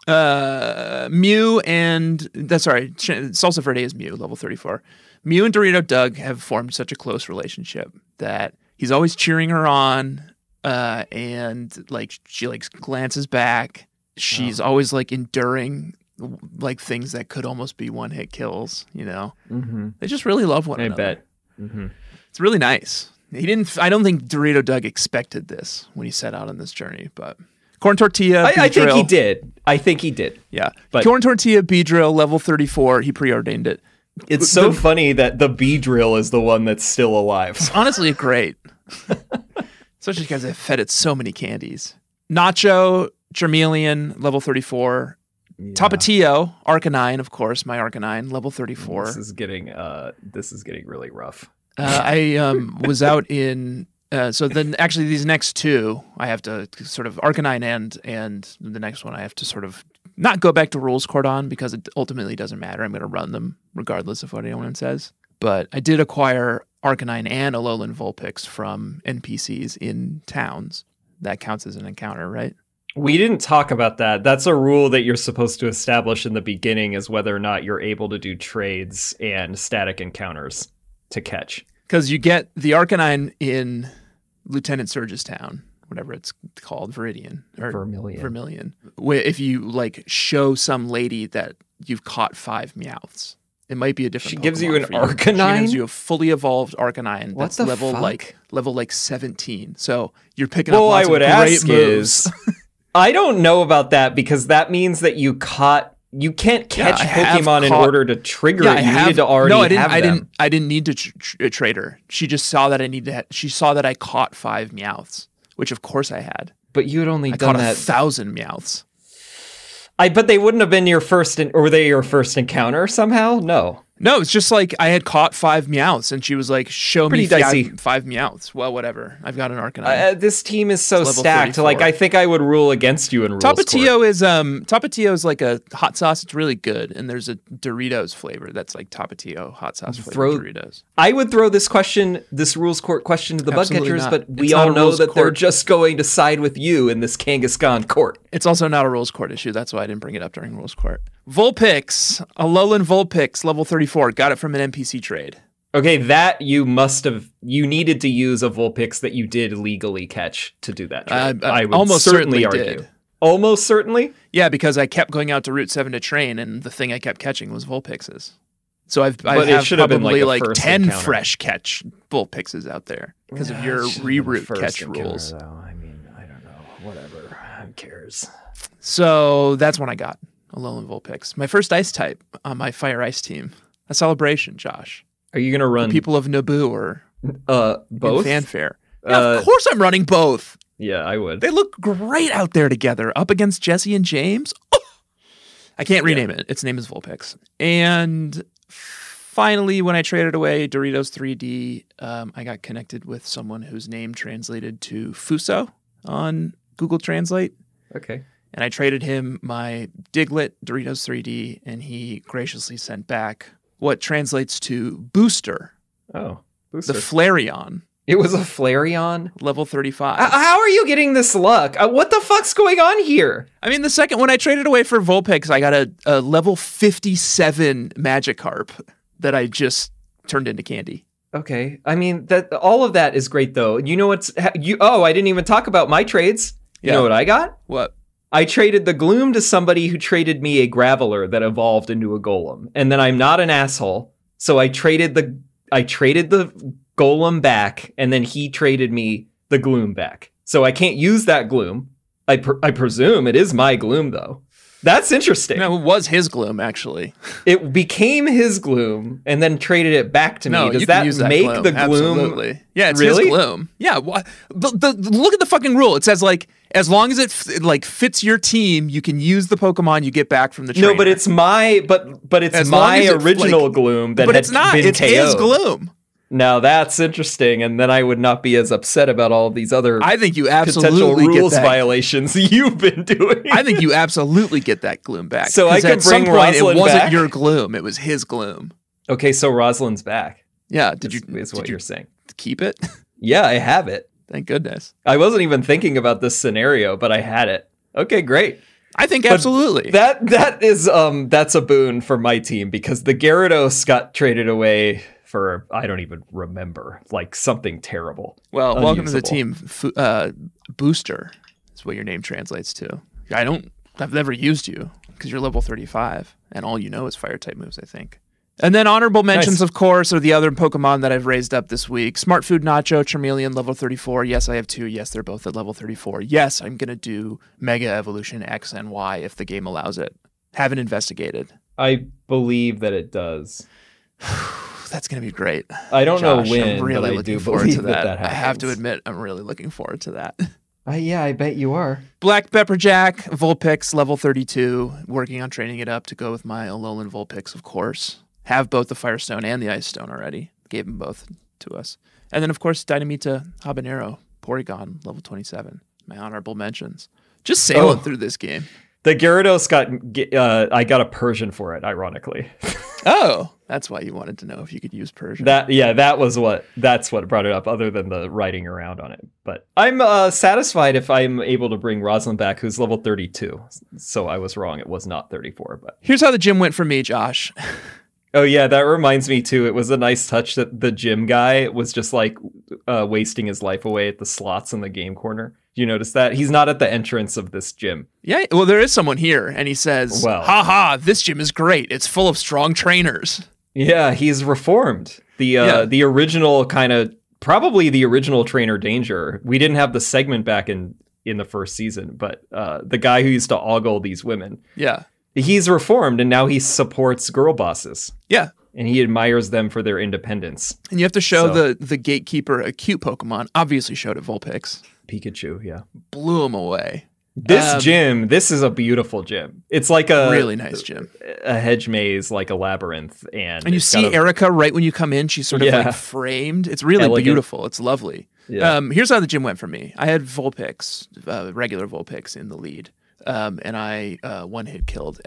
Mew and Salsa Verde is Mew, level 34. Mew and Dorito Doug have formed such a close relationship that he's always cheering her on, and like she like glances back. She's always like enduring like things that could almost be one-hit kills. Mm-hmm. They just really love one I another. bet. Mm-hmm. It's really nice. I don't think Dorito Doug expected this when he set out on this journey, but Corn Tortilla, I think he Beedrill. did. I think he did. Yeah. But- Corn Tortilla, Beedrill, level 34. He preordained it. It's so funny that the Beedrill is the one that's still alive. It's honestly great. Especially because I fed it so many candies. Nacho, Charmeleon, level 34. Tapatio, Arcanine, of course, my Arcanine, level 34. This is getting really rough. I was out in so then actually these next two I have to sort of Arcanine and the next one I have to sort of not go back to rules court on because it ultimately doesn't matter. I'm going to run them regardless of what anyone says. But I did acquire Arcanine and Alolan Vulpix from NPCs in towns. That counts as an encounter, right? We didn't talk about that. That's a rule that you're supposed to establish in the beginning, is whether or not you're able to do trades and static encounters to catch. Because you get the Arcanine in Lieutenant Surge's town, whatever it's called, Viridian or Vermilion. If you like show some lady that you've caught 5 Meowths, it might be a different. She Pokemon gives you an for Arcanine? She gives you a fully evolved Arcanine What that's the level fuck? like 17. So you're picking up Well, lots I would of great ask moves. is, I don't know about that because that means that you can't catch I have Pokemon in caught- order to trigger Yeah, it. You needed to already no, I didn't. have I them. didn't. I didn't need to trade her. She just saw that I needed. She saw that I caught 5 Meowths, which of course I had. But you had only I done caught that. 1,000 Meowths. But they wouldn't have been your first, or were they your first encounter somehow? No. No, it's just like I had caught 5 Meowths, and she was like, "Show Pretty me dicey. 5 Meowths." Well, whatever. I've got an Arcanine. This team is so It's level stacked. 34. Like, I think I would rule against you in rules court. Tapatio is like a hot sauce. It's really good, and there's a Doritos flavor that's like Tapatio hot sauce flavored Doritos. I would throw this rules court question to the Absolutely Bugcatchers, not. but we It's not all a know rules that they're court. just going to side with you in this Kangaskhan court. It's also not a rules court issue. That's why I didn't bring it up during rules court. Vulpix, Alolan Vulpix, level 34. Got it from an NPC trade. Okay, that you needed to use a Vulpix that you did legally catch to do that trade. I would almost certainly certainly argue. did. Almost certainly? Yeah, because I kept going out to Route 7 to train, and the thing I kept catching was Vulpixes. So I But it have should have been probably like a like first 10 encounter. fresh catch Vulpixes out there because of your reroute catch rules. I mean, I don't know. Whatever. Who cares? So that's when I got Alolan Vulpix. My first ice type on my Fire Ice team. A celebration, Josh. Are you going to run People of Naboo or both? fanfare. Yeah, of course I'm running both. Yeah, I would. They look great out there together, up against Jesse and James. Oh! I can't rename it. Its name is Vulpix. And finally, when I traded away Doritos 3D, I got connected with someone whose name translated to Fuso on Google Translate. Okay. And I traded him my Diglett Doritos 3D, and he graciously sent back what translates to Booster, Oh, the booster. Flareon, It was a Flareon? level 35. How are you getting this luck? What the fuck's going on here? I mean, the second when I traded away for Vulpix, I got a level 57 Magikarp that I just turned into candy. Okay. I mean, that all of that is great, though. You know what's... I didn't even talk about my trades. You know what I got? What? I traded the Gloom to somebody who traded me a Graveler that evolved into a Golem. And then I'm not an asshole, so I traded the Golem back, and then he traded me the Gloom back. So I can't use that Gloom. I presume it is my Gloom, though. That's interesting. No, it was his Gloom, actually. It became his Gloom and then traded it back to me. No, Does you that can use that make Gloom. the Gloom? Absolutely. Yeah, it's Really? his Gloom. Yeah. Look at the fucking rule. It says, like, as long as it fits your team, you can use the Pokemon you get back from the trainer. No, but it's my it's As long my as it, original like- Gloom that But had it's not. been It's KO'd. his Gloom. Now that's interesting, and then I would not be as upset about all these other I think you potential absolutely get rules that. violations you've been doing. I think you absolutely get that Gloom back. So I 'Cause could at some bring point, it Rosalind wasn't back? your Gloom. It was his Gloom. Okay, so Rosalind's back. Yeah. Is what you're saying? Keep it? Yeah, I have it. Thank goodness. I wasn't even thinking about this scenario, but I had it. Okay, great. I think absolutely. That is that's a boon for my team because the Gyarados got traded away for I don't even remember, like something terrible. Well, welcome to the Unusable. team. Booster is what your name translates to. I've never used you because you're level 35, and all you know is fire type moves, I think. And then honorable mentions, Nice. of course, are the other Pokemon that I've raised up this week. Smart Food Nacho, Charmeleon, level 34. Yes, I have 2. Yes, they're both at level 34. Yes, I'm going to do Mega Evolution X and Y if the game allows it. Haven't investigated. I believe that it does. That's going to be great. I don't know Josh, when, I'm really but I looking do forward believe to that that. I have to happens. admit, I'm really looking forward to that. Yeah, I bet you are. Black Pepperjack, Vulpix, level 32. Working on training it up to go with my Alolan Vulpix, of course. Have both the Firestone and the Ice Stone already. Gave them both to us. And then, of course, Dynamita, Habanero, Porygon, level 27. My honorable mentions. Just sailing through this game. The Gyarados I got a Persian for it, ironically. Oh, that's why you wanted to know if you could use Persian. That's what brought it up, other than the riding around on it. But I'm satisfied if I'm able to bring Roslyn back, who's level 32. So I was wrong; it was not 34. But Here's how the gym went for me, Josh. oh yeah, that reminds me too. It was a nice touch that the gym guy was just like wasting his life away at the slots in the game corner. You notice that? He's not at the entrance of this gym. Yeah, well, there is someone here, and he says, Well. "Ha, this gym is great. It's full of strong trainers." Yeah, he's reformed. The original probably the original trainer Danger. We didn't have the segment back in the first season, but the guy who used to ogle these women. Yeah. He's reformed, and now he supports girl bosses. Yeah. And he admires them for their independence. And you have to show the gatekeeper a cute Pokemon. Obviously showed it Vulpix. Pikachu, yeah. Blew him away. This gym, this is a beautiful gym. It's like a really nice gym. A hedge maze, like a labyrinth. And you see Erica right when you come in. She's sort of like framed. It's really Elegant. beautiful. It's lovely. Yeah. Here's how the gym went for me. I had Vulpix, regular Vulpix in the lead. And I one-hit KO'd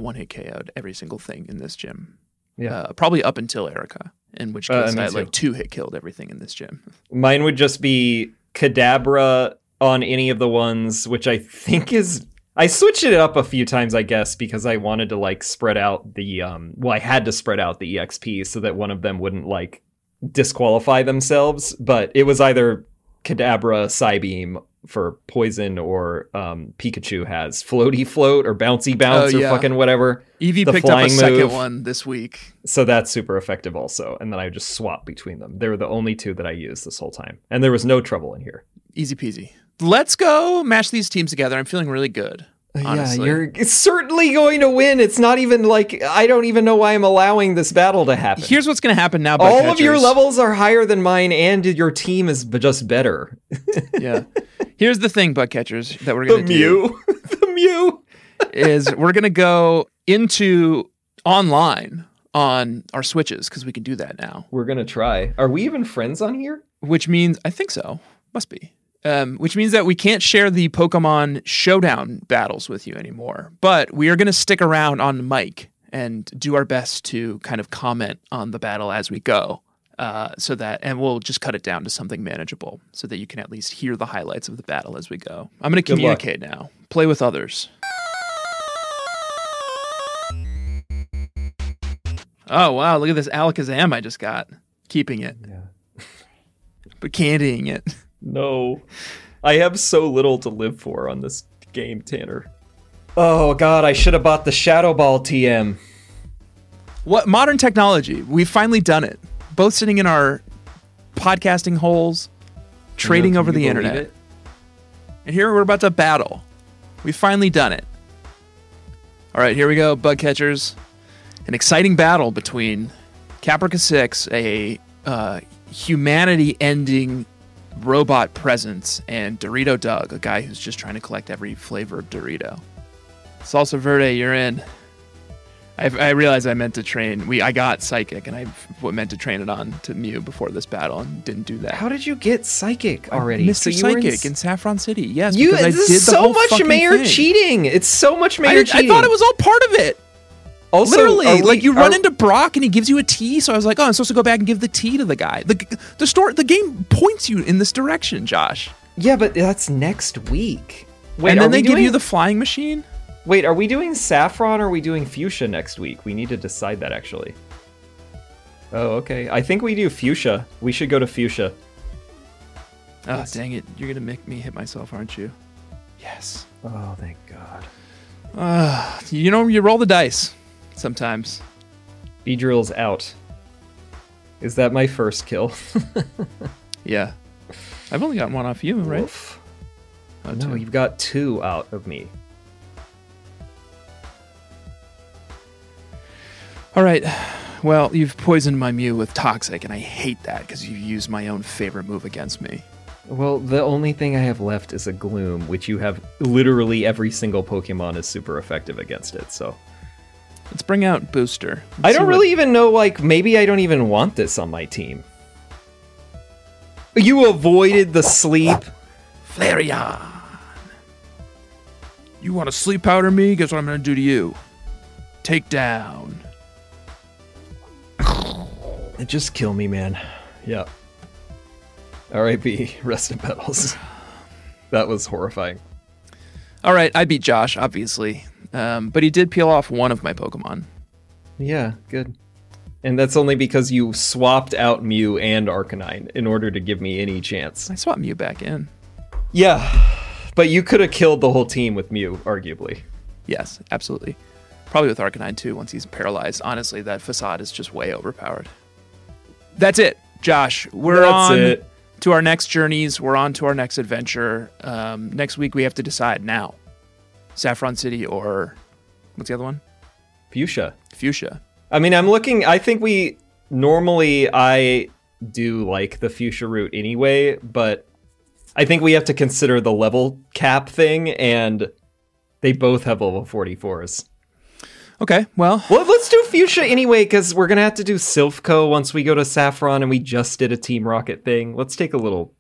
every single thing in this gym. Yeah. Probably up until Erica, in which case me I too. 2-hit killed everything in this gym. Mine would just be Kadabra on any of the ones, which I think is... I switched it up a few times, I guess, because I wanted to spread out the... I had to spread out the EXP so that one of them wouldn't disqualify themselves, but it was either Kadabra, Psybeam for poison, or Pikachu has Floaty Float or Bouncy Bounce or fucking whatever. Eevee the picked up a flying second move. one this week. So that's super effective also. And then I just swapped between them. They were the only two that I used this whole time. And there was no trouble in here. Easy peasy. Let's go match these teams together. I'm feeling really good. Honestly. Yeah, you're certainly going to win. It's not even I don't even know why I'm allowing this battle to happen. Here's what's going to happen now. All of your Bugcatchers. levels are higher than mine, and your team is just better. Yeah. Here's the thing, Bugcatchers, that we're going to do. The Mew. Is we're going to go into online on our Switches, because we can do that now. We're going to try. Are we even friends on here? Which means, I think so. Must be. Which means that we can't share the Pokemon Showdown battles with you anymore. But we are going to stick around on mic and do our best to kind of comment on the battle as we go. And we'll just cut it down to something manageable so that you can at least hear the highlights of the battle as we go. I'm going to communicate now. Play with others. Oh, wow. Look at this Alakazam I just got. Keeping it. Yeah. But candying it. No. I have so little to live for on this game, Tanner. Oh, God, I should have bought the Shadow Ball TM. What modern technology? We've finally done it. Both sitting in our podcasting holes, trading over the internet. It? And here we're about to battle. We've finally done it. All right, here we go, Bugcatchers. An exciting battle between Caprica 6, a humanity-ending robot presence, and Dorito Doug, a guy who's just trying to collect every flavor of Dorito. Salsa Verde, you're in. I realized I meant to train. I got Psychic, and I meant to train it on to Mew before this battle, and didn't do that. How did you get Psychic already? Mr. Psychic in Saffron City. Yes, you, because I this did is the so whole much fucking mayor thing. cheating. It's so much mayor cheating. I thought it was all part of it. Also, literally, you run into Brock and he gives you a T, so I was like, oh, I'm supposed to go back and give the T to the guy. The game points you in this direction, Josh. Yeah, but that's next week. Wait, and then they give you the flying machine? Wait, are we doing Saffron or are we doing Fuchsia next week? We need to decide that, actually. Oh, okay. I think we do Fuchsia. We should go to Fuchsia. Oh, dang it. You're going to make me hit myself, aren't you? Yes. Oh, thank God. You roll the dice sometimes. Beedrill's out. Is that my first kill? Yeah. I've only gotten one off you, right? Oof. Oh, No, two. you've got 2 out of me. All right. Well, you've poisoned my Mew with Toxic, and I hate that because you used my own favorite move against me. Well, the only thing I have left is a Gloom, which you have literally every single Pokemon is super effective against it, so... Let's bring out Booster. I don't really even know, like, maybe I don't even want this on my team. You avoided the sleep. Flareon. You want to sleep powder me? Guess what I'm going to do to you? Take down. Just kill me, man. Yeah. R.I.P. Rest in petals. That was horrifying. All right, I beat Josh, obviously. But he did peel off one of my Pokemon. Yeah, good. And that's only because you swapped out Mew and Arcanine in order to give me any chance. I swapped Mew back in. Yeah, but you could have killed the whole team with Mew, arguably. Yes, absolutely. Probably with Arcanine too, once he's paralyzed. Honestly, that Facade is just way overpowered. That's it, Josh. We're on to our next journeys. We're on to our next adventure. Next week, we have to decide now. Saffron City or... what's the other one? Fuchsia. Fuchsia. I mean, I think I do like the Fuchsia route anyway, but I think we have to consider the level cap thing, and they both have level 44s. Okay, well, Let's do Fuchsia anyway, because we're going to have to do Silphco once we go to Saffron, and we just did a Team Rocket thing. Let's take a little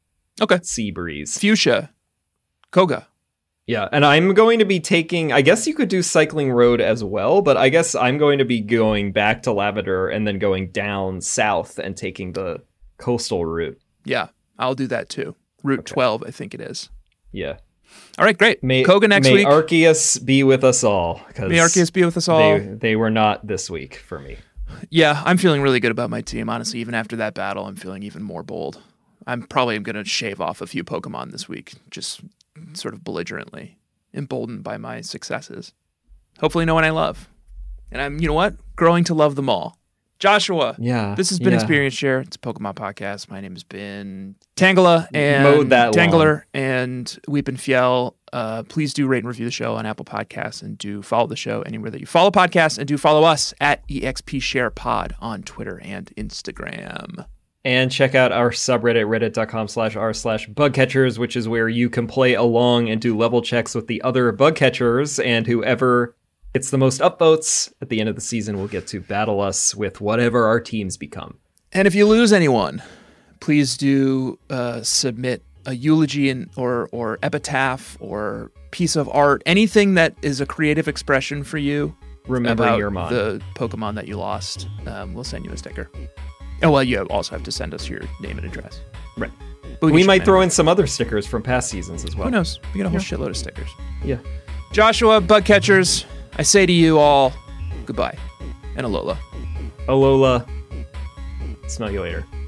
sea breeze. Fuchsia. Koga. Yeah, and I'm going to be taking... I guess you could do Cycling Road as well, but I guess I'm going to be going back to Lavender and then going down south and taking the coastal route. Yeah, I'll do that too. Route 12, I think it is. Yeah. All right, great. Koga next week. May Arceus be with us all. May Arceus be with us all. They were not this week for me. Yeah, I'm feeling really good about my team. Honestly, even after that battle, I'm feeling even more bold. I'm probably going to shave off a few Pokemon this week, just sort of belligerently, emboldened by my successes. Hopefully no one I love. And I'm, you know what? Growing to love them all. Joshua, this has been Experience Share. It's a Pokemon podcast. My name has been Tangela and Tangler and Weepin' Fiel. Please do rate and review the show on Apple Podcasts and do follow the show anywhere that you follow podcasts, and do follow us at EXPSharePod on Twitter and Instagram. And check out our subreddit, reddit.com/r/bugcatchers, which is where you can play along and do level checks with the other bugcatchers, and whoever gets the most upvotes at the end of the season will get to battle us with whatever our teams become. And if you lose anyone, please do submit a eulogy or epitaph or piece of art, anything that is a creative expression for you. Remembering your mom. The Pokemon that you lost. We'll send you a sticker. Oh, well, you also have to send us your name and address. Right. But we might throw in some other stickers from past seasons as well. Who knows? We get a whole shitload of stickers. Yeah. Joshua, Bugcatchers, I say to you all, goodbye. And Alola. Alola. Smell you later.